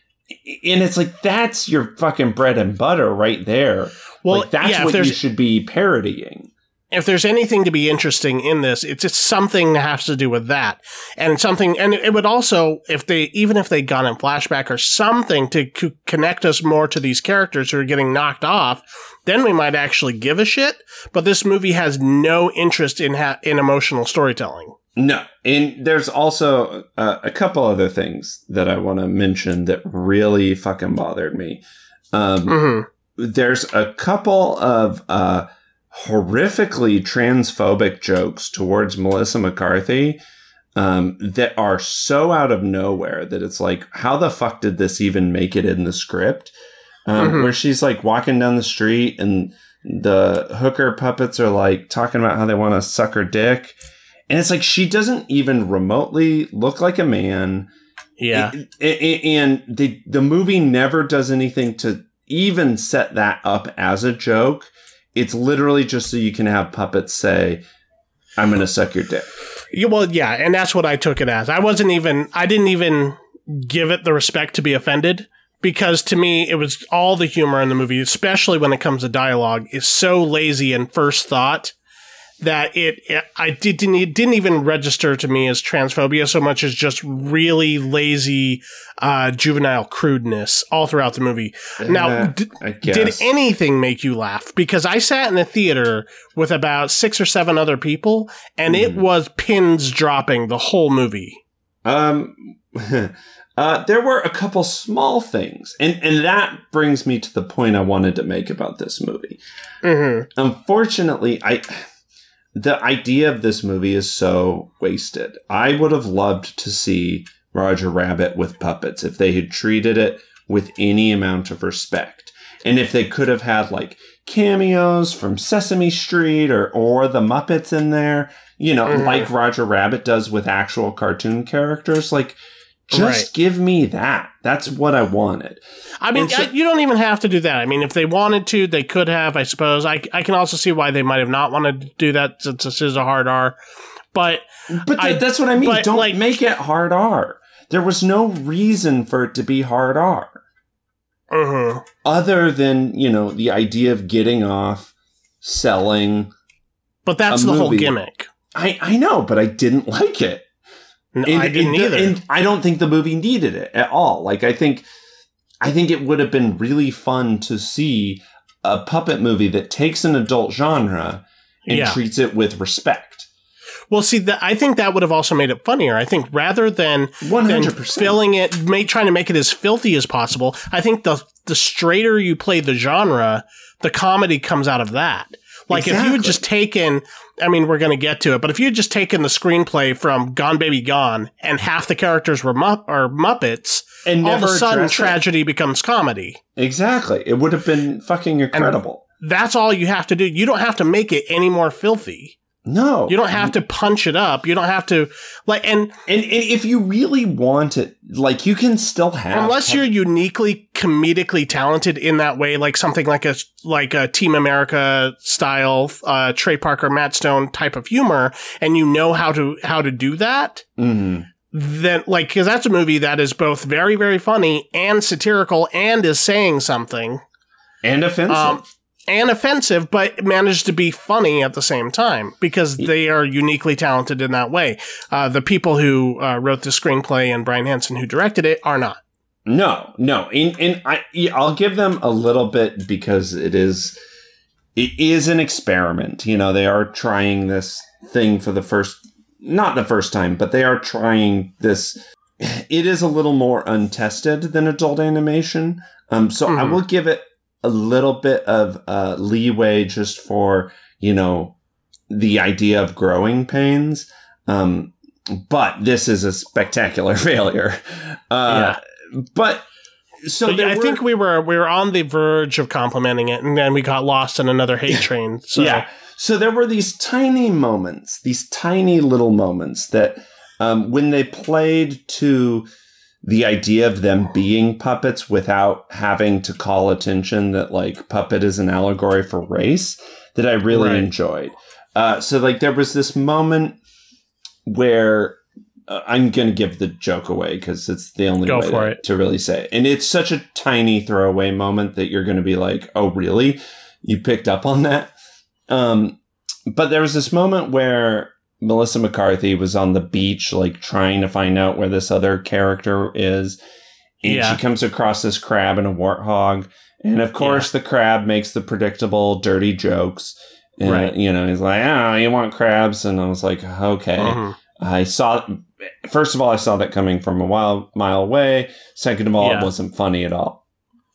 And it's like, that's your fucking bread and butter right there. Well, like, that's yeah, if what you there's- should be parodying. If there's anything to be interesting in this, it's it's something that has to do with that, and something, and it would also, if they even if they got in flashback or something to co- connect us more to these characters who are getting knocked off, then we might actually give a shit. But this movie has no interest in ha- in emotional storytelling. No. And there's also uh, a couple other things that I want to mention that really fucking bothered me. Um, hmm There's a couple of uh, horrifically transphobic jokes towards Melissa McCarthy um, that are so out of nowhere that it's like, how the fuck did this even make it in the script? Um, Mhm. Where she's like walking down the street and the hooker puppets are like talking about how they want to suck her dick. And it's like, she doesn't even remotely look like a man. Yeah. It- it- it- and the the movie never does anything to even set that up as a joke. It's literally just so you can have puppets say, I'm going to suck your dick. Yeah, well, yeah, and that's what I took it as. I wasn't even, I didn't even give it the respect to be offended, because to me, it was all the humor in the movie, especially when it comes to dialogue, is so lazy and first thought that it, it I didn't, it didn't even register to me as transphobia so much as just really lazy, uh, juvenile crudeness all throughout the movie. Now, Uh, d- I guess. did anything make you laugh? Because I sat in a theater with about six or seven other people, and it Mhm. was pins dropping the whole movie. Um, uh, there were a couple small things, and, and that brings me to the point I wanted to make about this movie. Mm-hmm. Unfortunately, I the idea of this movie is so wasted. I would have loved to see Roger Rabbit with puppets if they had treated it with any amount of respect. And if they could have had like cameos from Sesame Street or, or the Muppets in there, you know, Mhm. like Roger Rabbit does with actual cartoon characters, like just Right. give me that. That's what I wanted. I mean, And so- I, you don't even have to do that. I mean, if they wanted to, they could have, I suppose. I, I can also see why they might have not wanted to do that, since this is a hard R. But But I- th- that's what I mean. but, Don't like- make it hard R. There was no reason for it to be hard R. Uh-huh. Other than, you know, the idea of getting off, selling. But that's the movie. whole gimmick. I, I know, but I didn't like it. No, and, I didn't and, either. And I don't think the movie needed it at all. Like, I think, I think it would have been really fun to see a puppet movie that takes an adult genre and Yeah. treats it with respect. Well, see, that I think that would have also made it funnier. I think rather than, one than hundred percent. filling it, ma- trying to make it as filthy as possible, I think the the straighter you play the genre, the comedy comes out of that. Like if you Exactly. had just taken, I mean, we're going to get to it, but if you had just taken the screenplay from Gone Baby Gone and half the characters were mu- are Muppets, And all of a never sudden address it. tragedy becomes comedy. Exactly. It would have been fucking incredible. That's all you have to do. You don't have to make it any more filthy. No. You don't have to punch it up. You don't have to like and And, and if you really want it, like, you can still have... unless you're uniquely comedically talented in that way, like something like a like a Team America style uh, Trey Parker, Matt Stone type of humor, and you know how to how to do that, Mhm. then like because that's a movie that is both very very funny and satirical and is saying something And offensive. um, and offensive, but managed to be funny at the same time because they are uniquely talented in that way. Uh, the people who uh, wrote the screenplay and Brian Henson who directed it are not. No, no. And, and I, yeah, I'll give them a little bit because it is, it is an experiment. You know, they are trying this thing for the first, not the first time, but they are trying this. It is a little more untested than adult animation. Um, so I Mhm. will give it a little bit of uh, leeway just for, you know, the idea of growing pains. Um, but this is a spectacular failure. Uh, But so But there I were- think we were we were on the verge of complimenting it, and then we got lost in another hate train. So yeah. So there were these tiny moments, these tiny little moments that um, when they played to the idea of them being puppets without having to call attention that like puppet is an allegory for race, that I really Right. enjoyed. Uh, so like there was this moment where uh, I'm going to give the joke away because it's the only Go way for to, it. to really say it. And it's such a tiny throwaway moment that you're going to be like, oh, really? You picked up on that? Um, but there was this moment where Melissa McCarthy was on the beach, like trying to find out where this other character is. And Yeah. she comes across this crab and a warthog. And of course, the crab makes the predictable dirty jokes. And, Right. you know, he's like, oh, you want crabs? And I was like, okay. Mhm. I saw, first of all, I saw that coming from a while, mile away. Second of all, Yeah. it wasn't funny at all.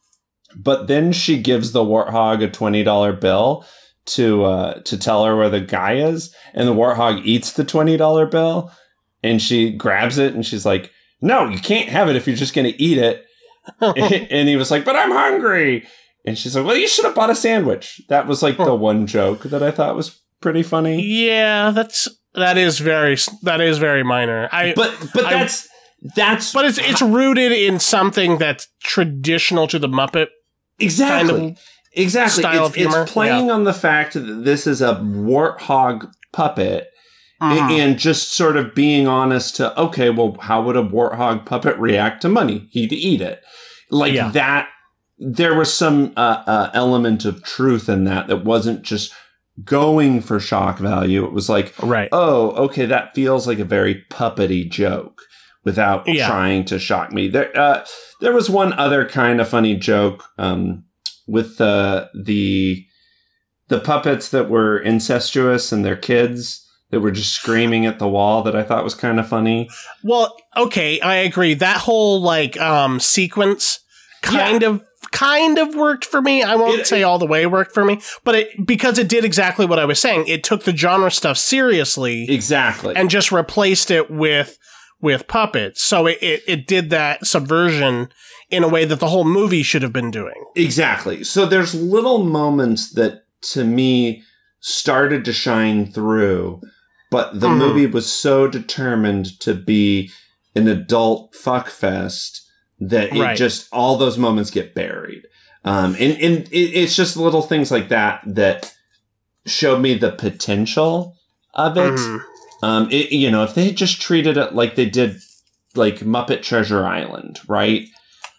But then she gives the warthog a twenty dollar bill to uh, to tell her where the guy is. And the warthog eats the twenty dollar bill. And she grabs it and she's like, no, you can't have it if you're just going to eat it. And he was like, but I'm hungry. And she's like, well, you should have bought a sandwich. That was like the one joke that I thought was pretty funny. Yeah, that's that is very that is very minor. I But but I- that's that's but it's it's rooted in something that's traditional to the Muppet exactly kind of exactly. style It's, of humor. it's playing on the fact that this is a warthog puppet. Mhm. And just sort of being honest to, okay, well, how would a warthog puppet react to money? He'd eat it. Like Yeah. that, there was some uh, uh, element of truth in that that wasn't just going for shock value. It was like, right. oh, okay, that feels like a very puppety joke without Yeah. trying to shock me. There, uh, there was one other kind of funny joke um, with uh, the the puppets that were incestuous and their kids that were just screaming at the wall that I thought was kind of funny. Well, okay, I agree. That whole like um sequence kind of kind of worked for me. I won't It- say all the way worked for me, but it because it did exactly what I was saying. It took the genre stuff seriously Exactly. and just replaced it with with puppets. So it, it it did that subversion in a way that the whole movie should have been doing. Exactly. So there's little moments that to me started to shine through, but the Mhm. movie was so determined to be an adult fuckfest that it Right. just, all those moments get buried. Um, and, and it, it's just little things like that that showed me the potential of it. Mhm. Um, it, you know, if they had just treated it like they did like Muppet Treasure Island, right?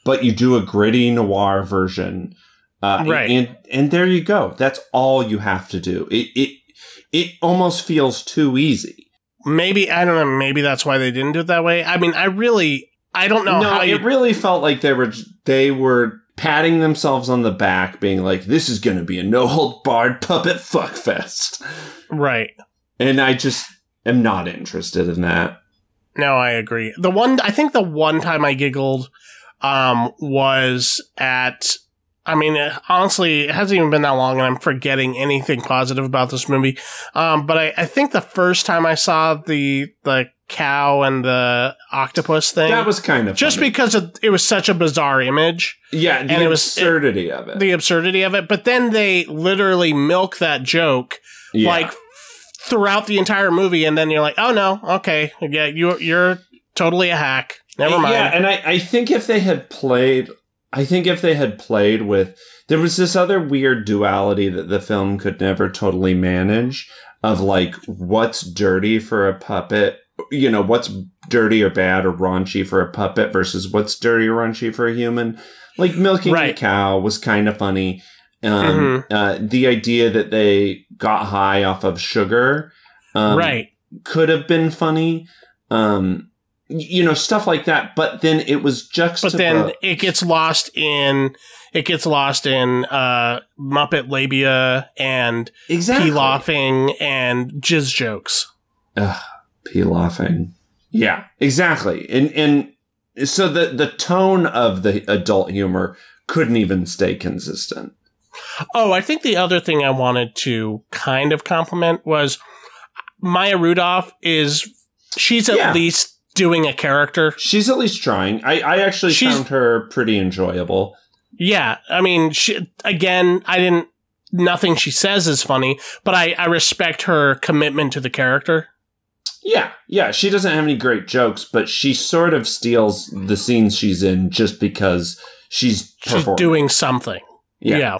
but you do a gritty noir version. Uh, right. And, and there you go. That's all you have to do. It, it, it almost feels too easy. Maybe, I don't know, maybe that's why they didn't do it that way. I mean, I really, I don't know no, how you... it really felt like they were, they were patting themselves on the back, being like, this is going to be a no-hold-barred puppet fuckfest. Right. And I just am not interested in that. No, I agree. The one, I think the one time I giggled um, was at, I mean, it, honestly, it hasn't even been that long and I'm forgetting anything positive about this movie. Um, but I, I think the first time I saw the the cow and the octopus thing. That was kind of just funny. because it, it was such a bizarre image. Yeah, the and absurdity it was, of it. The absurdity of it. But then they literally milk that joke yeah. like throughout the entire movie. And then you're like, oh, no, okay. Yeah, you, you're totally a hack. Never mind. Yeah, and I, I think if they had played... I think if they had played with... There was this other weird duality that the film could never totally manage of, like, what's dirty for a puppet, you know, what's dirty or bad or raunchy for a puppet versus what's dirty or raunchy for a human. Like, milking right. a cow was kind of funny. Um, mm-hmm. uh, the idea that they got high off of sugar um, right. could have been funny. Um You know, stuff like that, but then it was juxtaposed. But then it gets lost in it gets lost in uh, Muppet labia and exactly. pee-laughing and jizz jokes. Ugh, pee-laughing. Yeah, exactly. And and so the the tone of the adult humor couldn't even stay consistent. Oh, I think the other thing I wanted to kind of compliment was Maya Rudolph is she's at yeah. least doing a character. She's at least trying. I, I actually She's, found her pretty enjoyable. Yeah. I mean, she, again, I didn't, nothing she says is funny, but I, I respect her commitment to the character. Yeah. Yeah. She doesn't have any great jokes, but she sort of steals the scenes she's in just because she's She's performing. doing something. Yeah. yeah.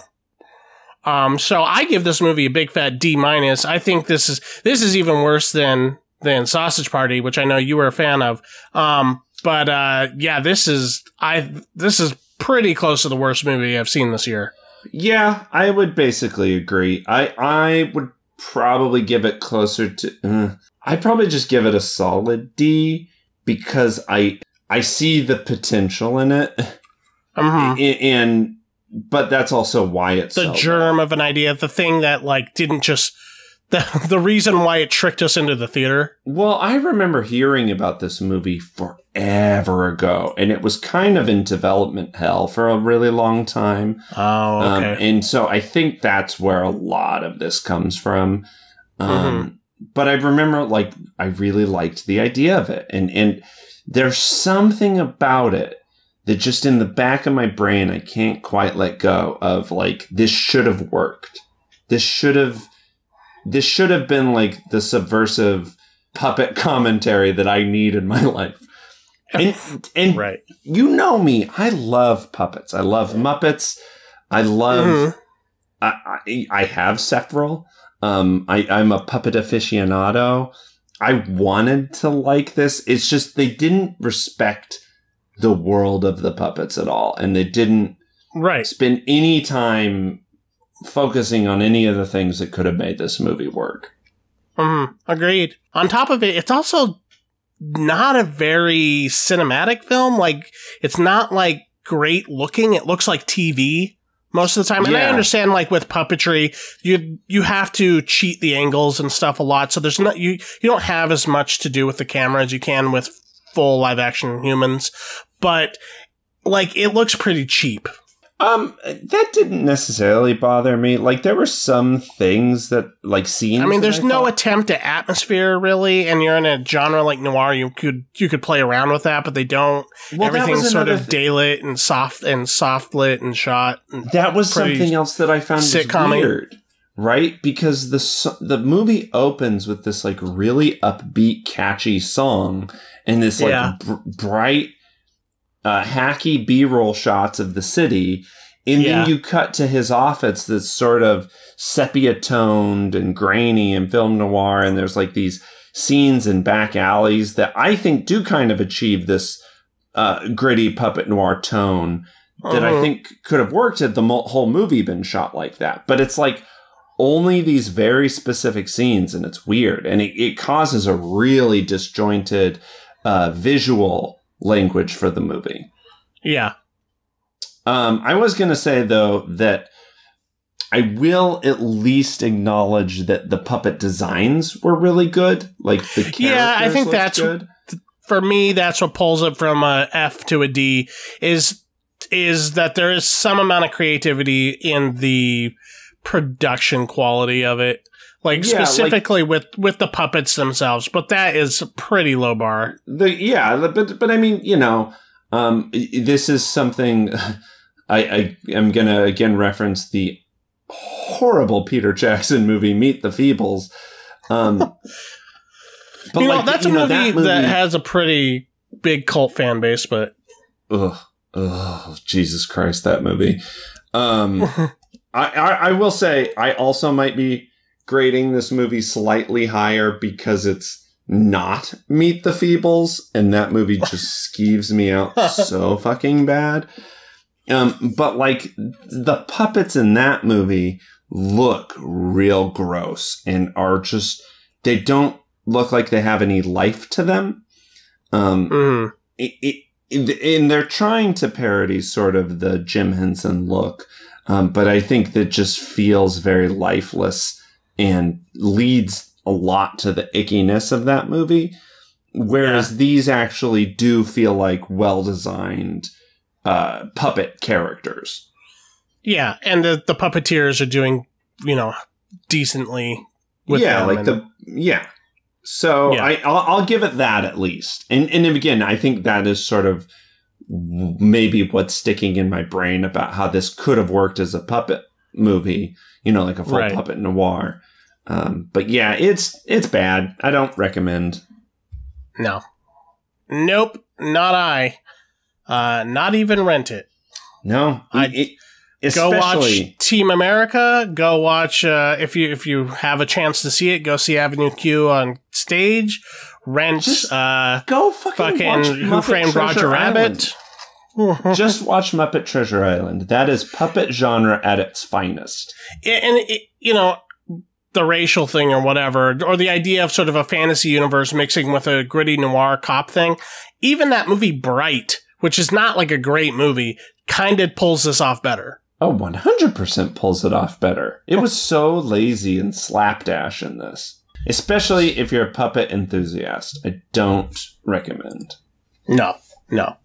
Um, so I give this movie a big fat D minus. I think this is, this is even worse than, than Sausage Party, which I know you were a fan of. Um, but, uh, yeah, this is, I, this is pretty close to the worst movie I've seen this year. Yeah, I would basically agree. I, I would probably give it closer to, uh, I'd probably just give it a solid D because I, I see the potential in it. Mm-hmm. and, and, but that's also why it's the so germ bad. of an idea, the thing that like didn't just, The, the reason why it tricked us into the theater. Well, I remember hearing about this movie forever ago, and it was kind of in development hell for a really long time. Oh, okay. Um, and so I think that's where a lot of this comes from. Um, mm-hmm. But I remember, like, I really liked the idea of it. And, and there's something about it that just in the back of my brain, I can't quite let go of, like, this should have worked. This should have... This should have been like the subversive puppet commentary that I need in my life. And, and right. you know me, I love puppets. I love Muppets. I love, mm-hmm. I, I, I have several. Um, I, I'm a puppet aficionado. I wanted to like this. It's just they didn't respect the world of the puppets at all. And they didn't right. spend any time focusing on any of the things that could have made this movie work. Mm-hmm. Agreed. On top of it, it's also not a very cinematic film. Like, it's not like great looking. It looks like T V most of the time. And yeah. I understand, like with puppetry, you you have to cheat the angles and stuff a lot. So there's not you you don't have as much to do with the camera as you can with full live action humans. But like, it looks pretty cheap. Um, that didn't necessarily bother me. Like, there were some things that, like, scenes. I mean, there's I no thought- attempt at atmosphere, really, and you're in a genre like noir. You could you could play around with that, but they don't. Well, that Everything's was sort another of th- daylit and soft and soft lit and shot. And That was pretty something else that I found sitcom-y. weird, right? Because the so- the movie opens with this like really upbeat, catchy song, and this like Yeah. br- bright, uh, hacky B-roll shots of the city. And Yeah. then you cut to his office that's sort of sepia-toned and grainy and film noir. And there's like these scenes in back alleys that I think do kind of achieve this uh, gritty puppet noir tone that Uh-huh. I think could have worked had the mo- whole movie been shot like that. But it's like only these very specific scenes, and it's weird. And it, it causes a really disjointed uh, visual language for the movie. Yeah. Um, I was going to say, though, that I will at least acknowledge that the puppet designs were really good. Like, the characters Yeah, I think looked that's- good. For me, that's what pulls it from a F to a D, is is that there is some amount of creativity in the production quality of it. Like, Yeah, like- specifically with, with the puppets themselves, but that is a pretty low bar. The yeah, but but I mean, you know, um, this is something I, I am gonna again reference the horrible Peter Jackson movie Meet the Feebles. Um, but you know, like, that's you a know, movie that that, movie. has a pretty big cult fan base, but Ugh, ugh, Jesus Christ, that movie. Um, I, I I will say I also might be grading this movie slightly higher because it's not Meet the Feebles, and that movie just skeeves me out so fucking bad. Um, but like the puppets in that movie look real gross and are just, they don't look like they have any life to them. Um, mm, it, it, and they're trying to parody sort of the Jim Henson look. Um, but I think that just feels very lifeless and leads a lot to the ickiness of that movie. Whereas Yeah. these actually do feel like well-designed uh, puppet characters. yeah, and the, the puppeteers are doing, you know, decently with yeah, them like and- the, yeah. So Yeah. I, I'll, I'll give it that at least. And, and again, I think that is sort of maybe what's sticking in my brain about how this could have worked as a puppet movie, you know, like a full Right. puppet noir. Um, but yeah, it's, it's bad. I don't recommend. No. Nope, not I. Uh, not even rent it. No, I- it, it- Go especially, watch Team America. Go watch uh, if you if you have a chance to see it. Go see Avenue Q on stage. Rent Just uh, go fucking, watch fucking Who Muppet Framed Treasure Roger Island. Rabbit. Just watch Muppet Treasure Island. That is puppet genre at its finest. And it, you know, the racial thing or whatever, or the idea of sort of a fantasy universe mixing with a gritty noir cop thing. Even that movie Bright, which is not like a great movie, kind of pulls this off better. Oh, one hundred percent pulls it off better. It was so lazy and slapdash in this. Especially if you're a puppet enthusiast. I don't recommend. No, no.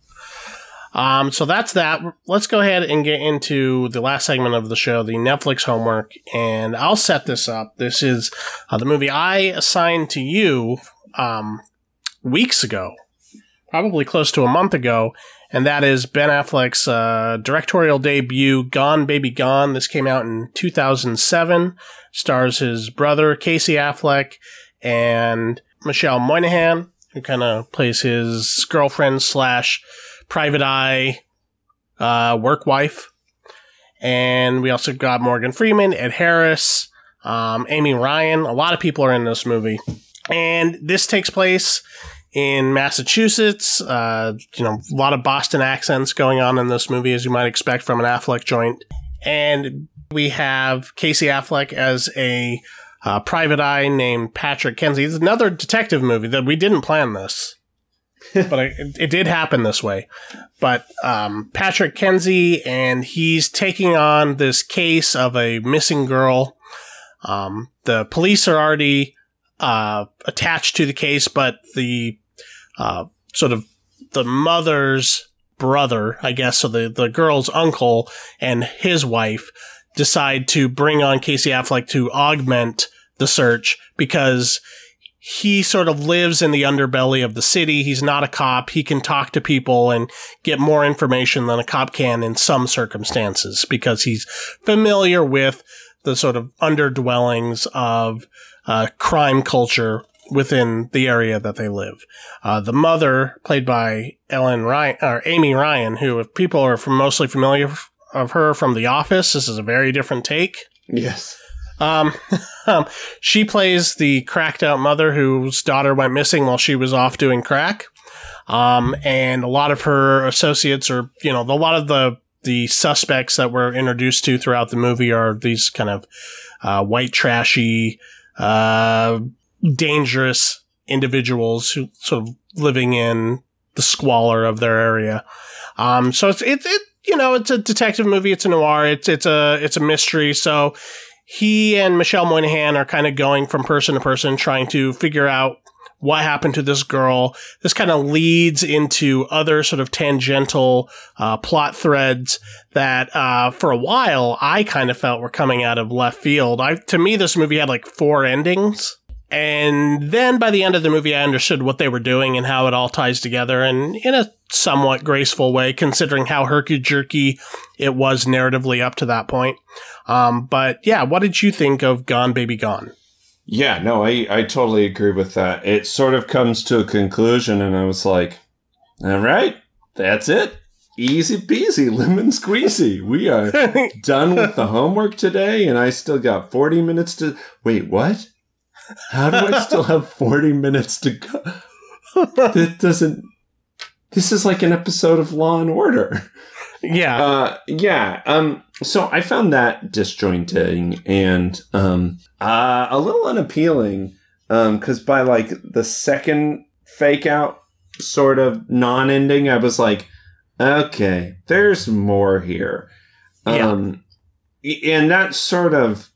Um, so that's that. Let's go ahead and get into the last segment of the show, the Netflix homework, and I'll set this up. This is uh, the movie I assigned to you um, weeks ago, probably close to a month ago, and that is Ben Affleck's uh, directorial debut, Gone Baby Gone. This came out in two thousand seven, stars his brother, Casey Affleck, and Michelle Moynihan, who kind of plays his girlfriend slash private eye uh, work wife. And we also got Morgan Freeman, Ed Harris, um, Amy Ryan. A lot of people are in this movie. And this takes place in Massachusetts. Uh, you know, a lot of Boston accents going on in this movie, as you might expect from an Affleck joint. And we have Casey Affleck as a uh, private eye named Patrick Kenzie. It's another detective movie that we didn't plan this. but I, it, it did happen this way. But um, Patrick Kenzie, and he's taking on this case of a missing girl. Um, the police are already uh, attached to the case, but the uh, sort of the mother's brother, I guess, so the, the girl's uncle and his wife decide to bring on Casey Affleck to augment the search because he sort of lives in the underbelly of the city. He's not a cop. He can talk to people and get more information than a cop can in some circumstances because he's familiar with the sort of underdwellings of uh, crime culture within the area that they live. Uh, the mother, played by Ellen Ryan, or Amy Ryan, who if people are from mostly familiar of her from The Office, this is a very different take. Yes. Um, um, she plays the cracked out mother whose daughter went missing while she was off doing crack. Um, and a lot of her associates, or, you know, a lot of the, the suspects that we're introduced to throughout the movie are these kind of uh, white, trashy, uh, dangerous individuals who sort of living in the squalor of their area. Um, so it's, it's, it, you know, it's a detective movie. It's a noir. It's, it's a, it's a mystery. So he and Michelle Monaghan are kind of going from person to person, trying to figure out what happened to this girl. This kind of leads into other sort of tangential uh, plot threads that, uh, for a while, I kind of felt were coming out of left field. I, to me, this movie had like four endings. And then by the end of the movie, I understood what they were doing and how it all ties together, and in a somewhat graceful way, considering how herky-jerky it was narratively up to that point. Um, but yeah, what did you think of Gone Baby Gone? Yeah, no, I, I totally agree with that. It sort of comes to a conclusion, and I was like, all right, that's it. Easy peasy, lemon squeezy. We are done with the homework today, and I still got forty minutes to... Wait, what? How do I still have forty minutes to go? That doesn't... This is like an episode of Law and Order. Yeah. Uh, yeah. Um, so I found that disjointing and um, uh, a little unappealing because um, by like the second fake out sort of non-ending, I was like, okay, there's more here. Um, yeah. And that sort of...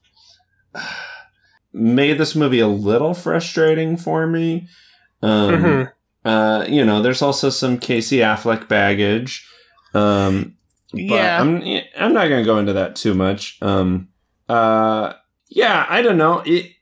made this movie a little frustrating for me. Um, mm-hmm. uh, you know, there's also some Casey Affleck baggage. Um, but yeah. I'm, I'm not going to go into that too much. Um, uh, yeah, I don't know. It,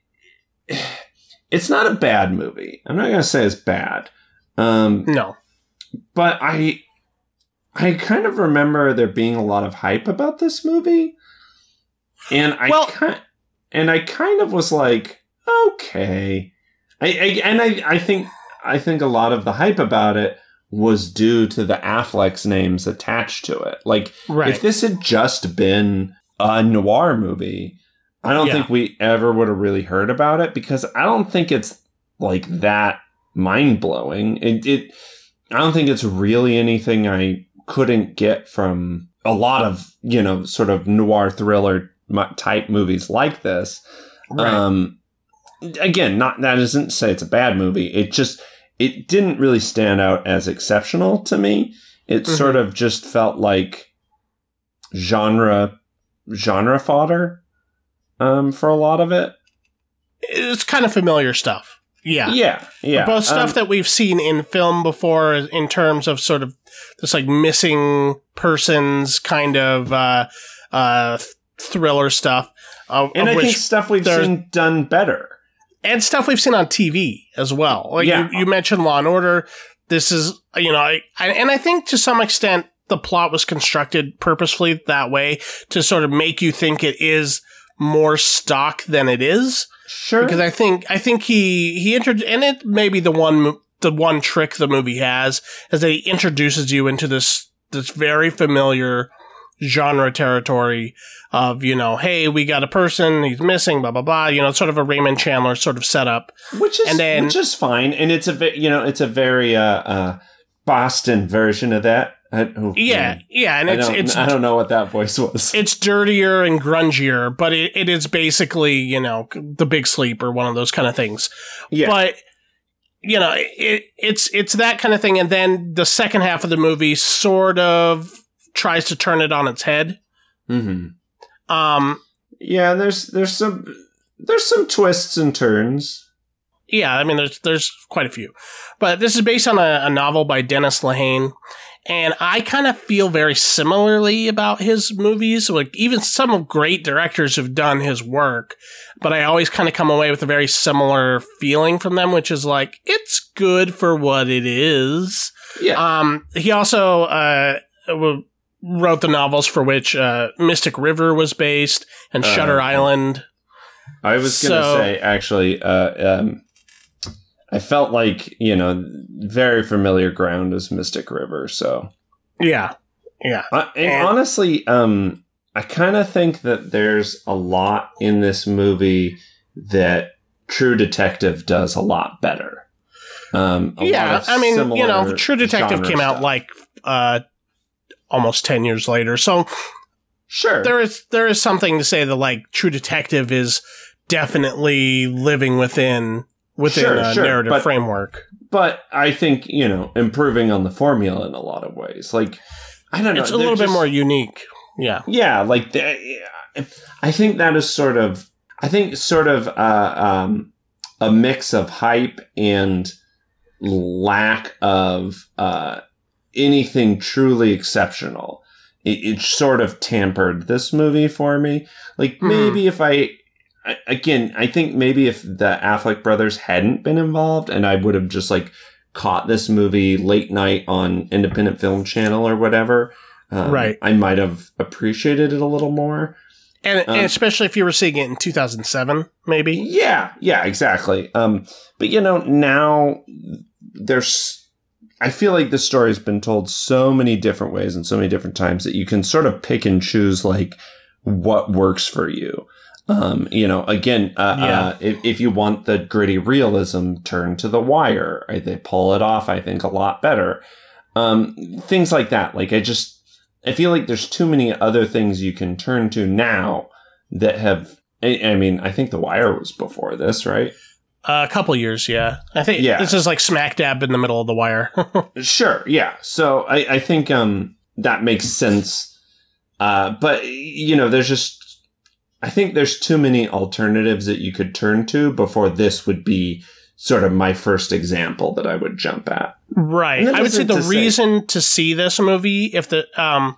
it's not a bad movie. I'm not going to say it's bad. Um, no. But I, I kind of remember there being a lot of hype about this movie. And I well, kind And I kind of was like, okay. I, I and I, I think I think a lot of the hype about it was due to the Affleck's names attached to it. Like, right. If this had just been a noir movie, I don't yeah. think we ever would have really heard about it because I don't think it's like that mind blowing. It, it, I don't think it's really anything I couldn't get from a lot of, you know, sort of noir thriller type movies like this. Right. Um, again, not that doesn't say it's a bad movie. It just it didn't really stand out as exceptional to me. It mm-hmm. sort of just felt like genre genre fodder um, for a lot of it. It's kind of familiar stuff. Yeah. Yeah. Yeah. Both stuff um, that we've seen in film before in terms of sort of this like missing persons kind of uh, uh, thriller stuff. Uh, and I think stuff we've seen done better. And stuff we've seen on T V as well. Like yeah. you, you mentioned Law and Order. This is, you know, I, I, and I think to some extent the plot was constructed purposefully that way to sort of make you think it is more stock than it is. Sure. Because I think, I think he, he entered, and it may be the one, the one trick the movie has is that he introduces you into this, this very familiar genre territory of, you know, hey, we got a person, he's missing, blah, blah, blah, you know, sort of a Raymond Chandler sort of setup. Which is, and then, which is fine. And it's a, you know, it's a very, uh, uh, Boston version of that. I, oh, yeah. man. Yeah. And it's, I it's, I don't know what that voice was. It's dirtier and grungier, but it, it is basically, you know, The Big Sleep or one of those kind of things. Yeah. But, you know, it, it's, it's that kind of thing. And then the second half of the movie sort of tries to turn it on its head. Mm-hmm. Um, yeah, there's there's some there's some twists and turns. Yeah, I mean, there's there's quite a few, but this is based on a, a novel by Dennis Lehane, and I kind of feel very similarly about his movies. Like even some great directors have done his work, but I always kind of come away with a very similar feeling from them, which is like it's good for what it is. Yeah. Um. He also uh. wrote the novels for which uh, Mystic River was based and uh, Shutter Island. I was going to so, say, actually, uh, um, I felt like, you know, very familiar ground as Mystic River. So, yeah, yeah. Uh, and, and honestly, um, I kind of think that there's a lot in this movie that True Detective does a lot better. Um, a yeah, lot of I mean, you know, similar True Detective genre came out stuff. like uh, almost ten years later, so Sure. there is there is something to say that like True Detective is definitely living within within Sure, a sure, narrative but- framework. But I think, you know, improving on the formula in a lot of ways. Like, I don't know. It's a little they're bit just- more unique. Yeah. Yeah, like, the- I think that is sort of, I think sort of uh, um, a mix of hype and lack of uh, anything truly exceptional. It, it sort of tampered this movie for me. Like, Hmm. maybe if I, I- again, I think maybe if the Affleck brothers hadn't been involved and I would have just like caught this movie late night on Independent Film Channel or whatever, um, Right. I might have appreciated it a little more. And, Um, and especially if you were seeing it in two thousand seven, maybe. Yeah, yeah, exactly. Um, but you know, now there's, I feel like the story has been told so many different ways and so many different times that you can sort of pick and choose like what works for you. Um, you know, again, uh, Yeah. uh, if, if you want the gritty realism, turn to The Wire. Right? They pull it off, I think, a lot better. Um, things like that. Like, I just, I feel like there's too many other things you can turn to now that have, I, I mean, I think The Wire was before this, right? Uh, a couple years, yeah. I think Yeah. this is like smack dab in the middle of the wire. Sure, yeah. So I, I think um, that makes sense. Uh, but, you know, there's just, I think there's too many alternatives that you could turn to before this would be sort of my first example that I would jump at. Right. And that I would say isn't the to say- reason to see this movie, if the um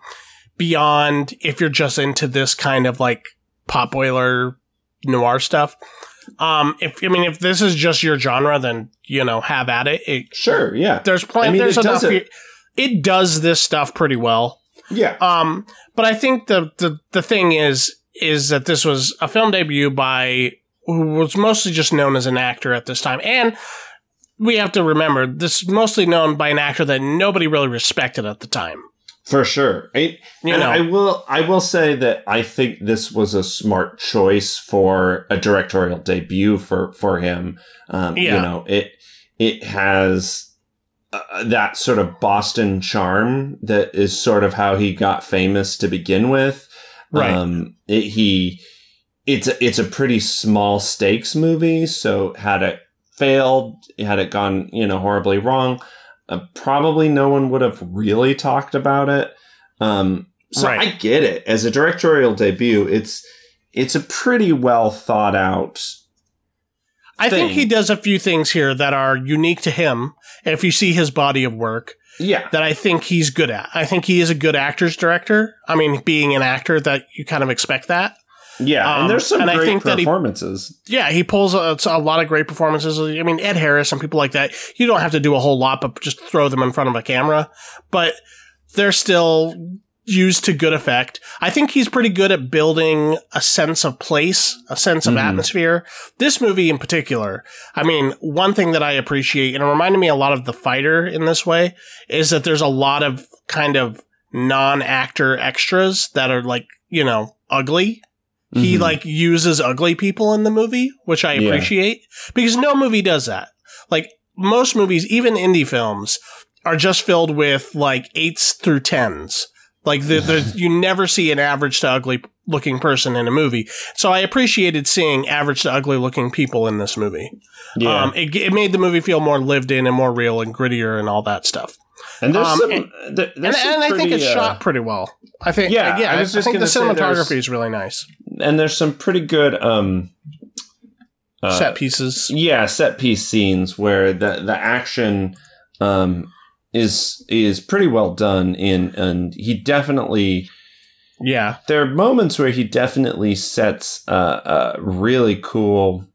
beyond if you're just into this kind of like pot boiler noir stuff, um, if I mean if this is just your genre, then you know have at it. it Sure, yeah. there's plenty. I mean, there's it enough. does it. It does this stuff pretty well. Yeah. Um, but I think the the the thing is is that this was a film debut by who was mostly just known as an actor at this time, and we have to remember this is mostly known by an actor that nobody really respected at the time. For sure. I, You and know. I will I will say that I think this was a smart choice for a directorial debut for, for him. Um, Yeah. You know, it it has uh, that sort of Boston charm that is sort of how he got famous to begin with. Right. Um, it, he it's a, it's a pretty small stakes movie, so had it failed, had it gone, you know, horribly wrong, Uh, probably no one would have really talked about it. Um, so Right. I get it. As a directorial debut, it's it's a pretty well thought out. I think thing. he does a few things here that are unique to him. If you see his body of work, Yeah, that I think he's good at. I think he is a good actor's director. I mean, being an actor, that you kind of expect that. yeah, Um, and there's some and I great think that he- performances. Yeah, he pulls a, a lot of great performances. I mean, Ed Harris and people like that. You don't have to do a whole lot, but just throw them in front of a camera. But they're still used to good effect. I think he's pretty good at building a sense of place, a sense of Mhm. atmosphere. This movie in particular, I mean, one thing that I appreciate, and it reminded me a lot of The Fighter in this way, is that there's a lot of kind of non-actor extras that are like, you know, ugly. He Mhm. like uses ugly people in the movie, which I Yeah. appreciate because no movie does that. Like most movies, even indie films, are just filled with like eights through tens. Like the, the, you never see an average to ugly looking person in a movie. So I appreciated seeing average to ugly looking people in this movie. Yeah, Um, it, it made the movie feel more lived in and more real and grittier and all that stuff. and there's um, some, and- there- And, there's some and I think pretty, it's uh, shot pretty well. I think, Yeah, yeah, I I, was I just think the gonna say there's- cinematography is really nice. and there's some pretty good um, uh, Set pieces. yeah, set piece scenes where the the action um, is is pretty well done in, and he definitely Yeah. there are moments where he definitely sets a, a really cool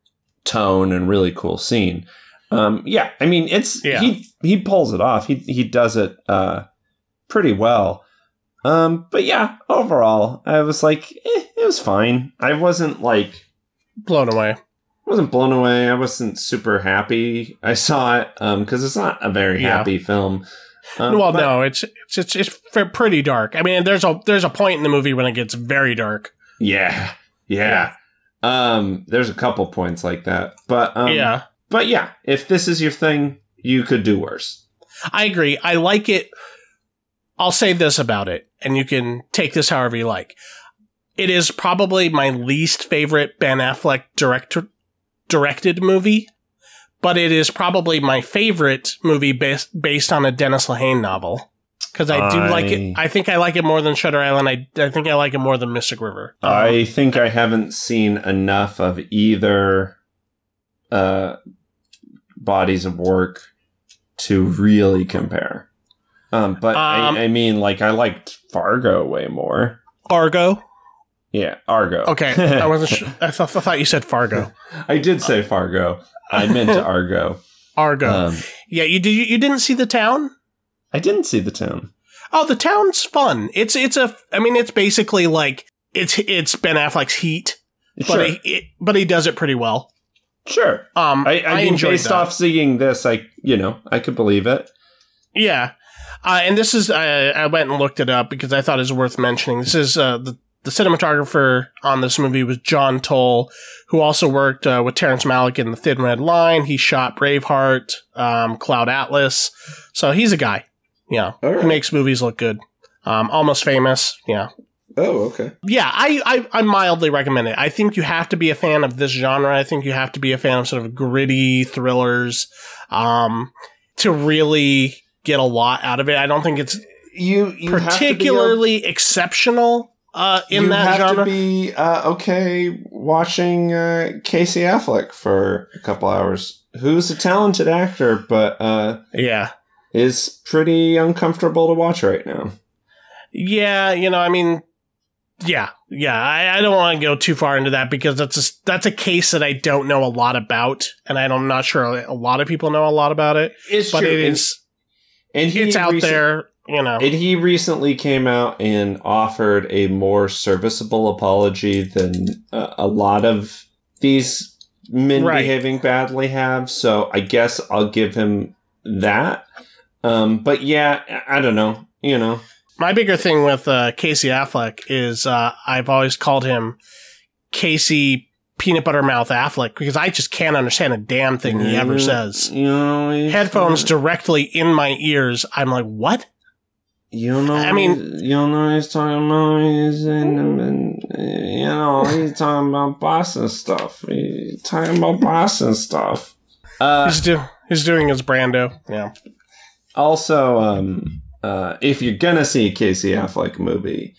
tone and really cool scene. Um, yeah, I mean it's Yeah. he he pulls it off. He he does it uh, pretty well. Um, but yeah, overall, I was like, eh, it was fine. I wasn't like. Blown away. wasn't blown away. I wasn't super happy I saw it because it's not a very Yeah. happy film. Um, well, but- no, it's it's it's it's f- pretty dark. I mean, there's a there's a point in the movie when it gets very dark. Yeah, yeah. Um, there's a couple points like that, but um, yeah, but yeah, if this is your thing, you could do worse. I agree. I like it. I'll say this about it, and you can take this however you like. It is probably my least favorite Ben Affleck director directed movie, but it is probably my favorite movie based based on a Dennis Lehane novel. Because I do I, like it. I think I like it more than Shutter Island. I, I think I like it more than Mystic River. Um, I think I haven't seen enough of either uh, bodies of work to really compare. Um, but um, I, I mean, like, I liked Fargo way more. Fargo? Yeah, Argo. Okay, I wasn't sure. I thought, I thought you said Fargo. I did say Fargo. I meant Argo. Argo. Um, yeah, you did. You, you didn't see The Town? I didn't see The Town. Oh, The Town's fun. It's it's a. I mean, it's basically like it's it's Ben Affleck's Heat, sure. but he, it, but he does it pretty well. Sure. Um, I, I, I mean, based that. off seeing this, I you know I could believe it. Yeah, uh, and this is I, I went and looked it up because I thought it was worth mentioning. This is uh, the the cinematographer on this movie was John Toll, who also worked uh, with Terrence Malick in The Thin Red Line. He shot Braveheart, um, Cloud Atlas, so he's a guy. Yeah, right. He makes movies look good. Um, Almost Famous. Yeah. Oh, okay. Yeah, I, I I mildly recommend it. I think you have to be a fan of this genre. I think you have to be a fan of sort of gritty thrillers um, to really get a lot out of it. I don't think it's you, you particularly have to be a, exceptional uh, in you that have genre. To be uh, okay watching uh, Casey Affleck for a couple hours, who's a talented actor, but uh, yeah, is pretty uncomfortable to watch right now. Yeah, you know, I mean. Yeah, yeah. I, I don't want to go too far into that because that's a, that's a case that I don't know a lot about, and I'm not sure a lot of people know a lot about it. It's but true. it is, and, and it's out recent, there, you know. And he recently came out and offered a more serviceable apology than uh, a lot of these men right. behaving badly have. So I guess I'll give him that. Um, but yeah, I don't know. You know. My bigger thing with uh, Casey Affleck is uh, I've always called him Casey Peanut Butter Mouth Affleck because I just can't understand a damn thing he ever says. You know, headphones directly in my ears. I'm like, what? You know, I mean, you know, he's talking about he's in, you know, he's talking about Boston stuff. He's talking about Boston stuff. Uh, he's, do- he's doing his Brando. Yeah. Also, um. Uh, if you're gonna see a Casey Affleck movie,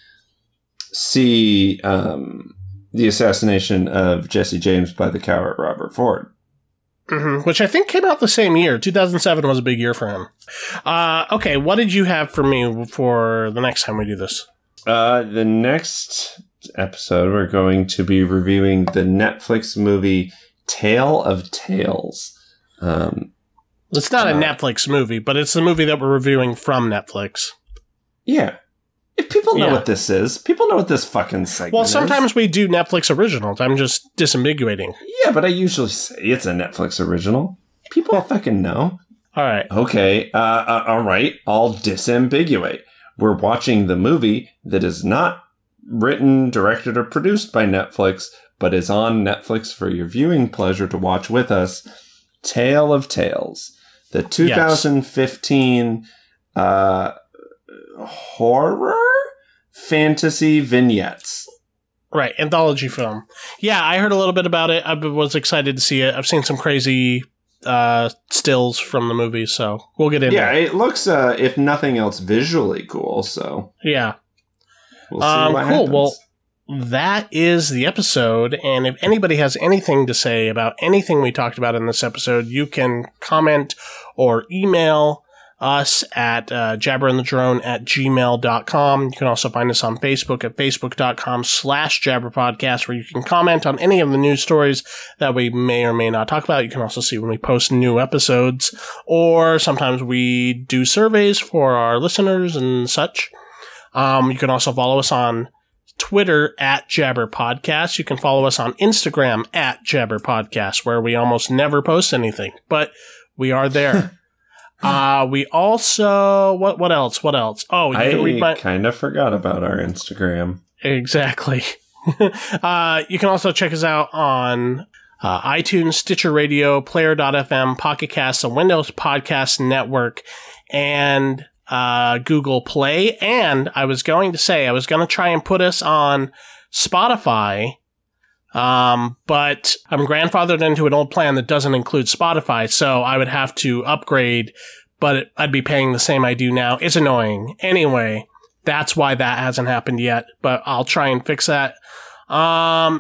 see um, The Assassination of Jesse James by the Coward Robert Ford. Mm-hmm. Which I think came out the same year. two thousand seven was a big year for him. Uh, okay, what did you have for me for the next time we do this? Uh, the next episode, we're going to be reviewing the Netflix movie Tale of Tales. Um, It's not a uh, Netflix movie, but it's the movie that we're reviewing from Netflix. Yeah. If people know yeah. what this is, people know what this fucking segment is. Well, sometimes is. we do Netflix originals. I'm just disambiguating. Yeah, but I usually say it's a Netflix original. People fucking know. All right. Okay, uh, uh, all right. I'll disambiguate. We're watching the movie that is not written, directed, or produced by Netflix, but is on Netflix for your viewing pleasure to watch with us. Tale of Tales. The two thousand fifteen yes. uh, horror fantasy vignettes. Right, anthology film. Yeah, I heard a little bit about it. I was excited to see it. I've seen some crazy uh, stills from the movie, so we'll get into yeah, it. Yeah, it looks, uh, if nothing else, visually cool, so... Yeah. We'll see um, what cool. happens. Well, that is the episode, and if anybody has anything to say about anything we talked about in this episode, you can comment or email us at uh, jabberandthedrone at gmail dot com. You can also find us on Facebook at facebook.com slash jabberpodcast, where you can comment on any of the news stories that we may or may not talk about. You can also see when we post new episodes, or sometimes we do surveys for our listeners and such. Um, you can also follow us on Twitter at Jabber Podcast. You can follow us on Instagram at Jabber Podcast, where we almost never post anything, but we are there. uh, we also, what what else? What else? Oh, you I can read my- kind of forgot about our Instagram. Exactly. uh, you can also check us out on uh, iTunes, Stitcher Radio, Player dot f m, Pocket Cast, the Windows Podcast Network, and uh, Google Play. And I was going to say, I was going to try and put us on Spotify, um, but I'm grandfathered into an old plan that doesn't include Spotify, so I would have to upgrade, but it, I'd be paying the same I do now. It's annoying. Anyway, that's why that hasn't happened yet, but I'll try and fix that. Um,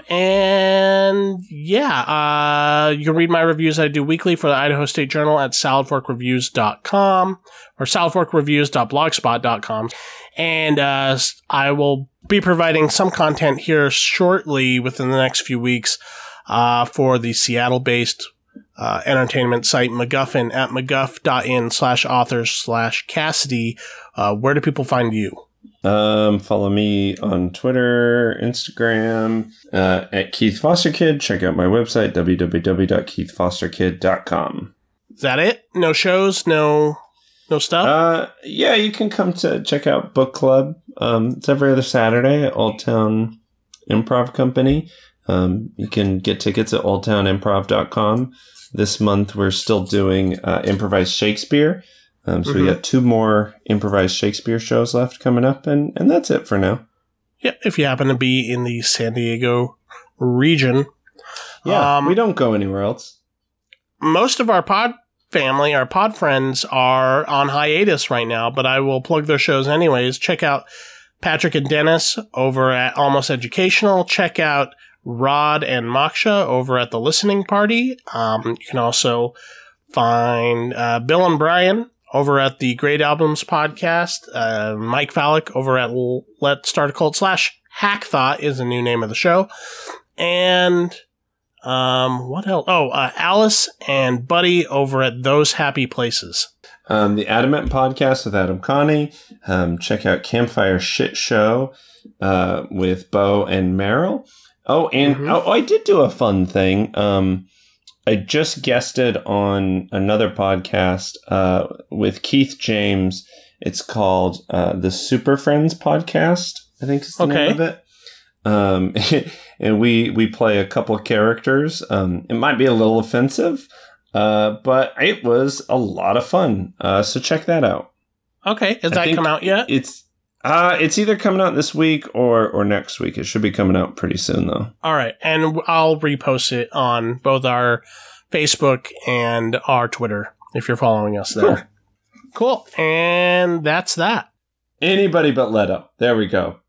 and yeah, uh, you can read my reviews I do weekly for the Idaho State Journal at salad fork reviews dot com or salad fork reviews dot blogspot dot com. And, uh, I will be providing some content here shortly within the next few weeks, uh, for the Seattle-based, uh, entertainment site MacGuffin at mcguff.in slash authors slash Cassidy. Uh, where do people find you? Um, follow me on Twitter, Instagram, uh, at Keith Foster Kid. Check out my website, w w w dot keith foster kid dot com. Is that it? No shows? No, no stuff? Uh, yeah, you can come to check out Book Club. Um, it's every other Saturday at Old Town Improv Company. Um, you can get tickets at old town improv dot com. This month, we're still doing, uh, improvised Shakespeare. Um, so mm-hmm. we got two more improvised Shakespeare shows left coming up, and, and that's it for now. Yeah, if you happen to be in the San Diego region. Yeah, um, we don't go anywhere else. Most of our pod family, our pod friends, are on hiatus right now, but I will plug their shows anyways. Check out Patrick and Dennis over at Almost Educational. Check out Rod and Moksha over at The Listening Party. Um, you can also find uh, Bill and Brian over at the Great Albums podcast. Uh, Mike Fallick over at Let's Start a Cult slash Hack Thought is the new name of the show. And um, what else? Oh, uh, Alice and Buddy over at Those Happy Places. Um, the Adamant podcast with Adam Connie. Um, check out Campfire Shit Show uh, with Bo and Meryl. Oh, and mm-hmm. oh, I did do a fun thing. Um, I just guested on another podcast uh, with Keith James. It's called uh, the Super Friends Podcast, I think is the okay. name of it. Um, and we we play a couple characters. Um, it might be a little offensive, uh, but it was a lot of fun. Uh, so check that out. Okay, has I that come out yet? It's uh, it's either coming out this week or or next week. It should be coming out pretty soon, though. All right, and I'll repost it on both our Facebook and our Twitter if you're following us there. Cool. Cool, and that's that. Anybody but Leto. There we go.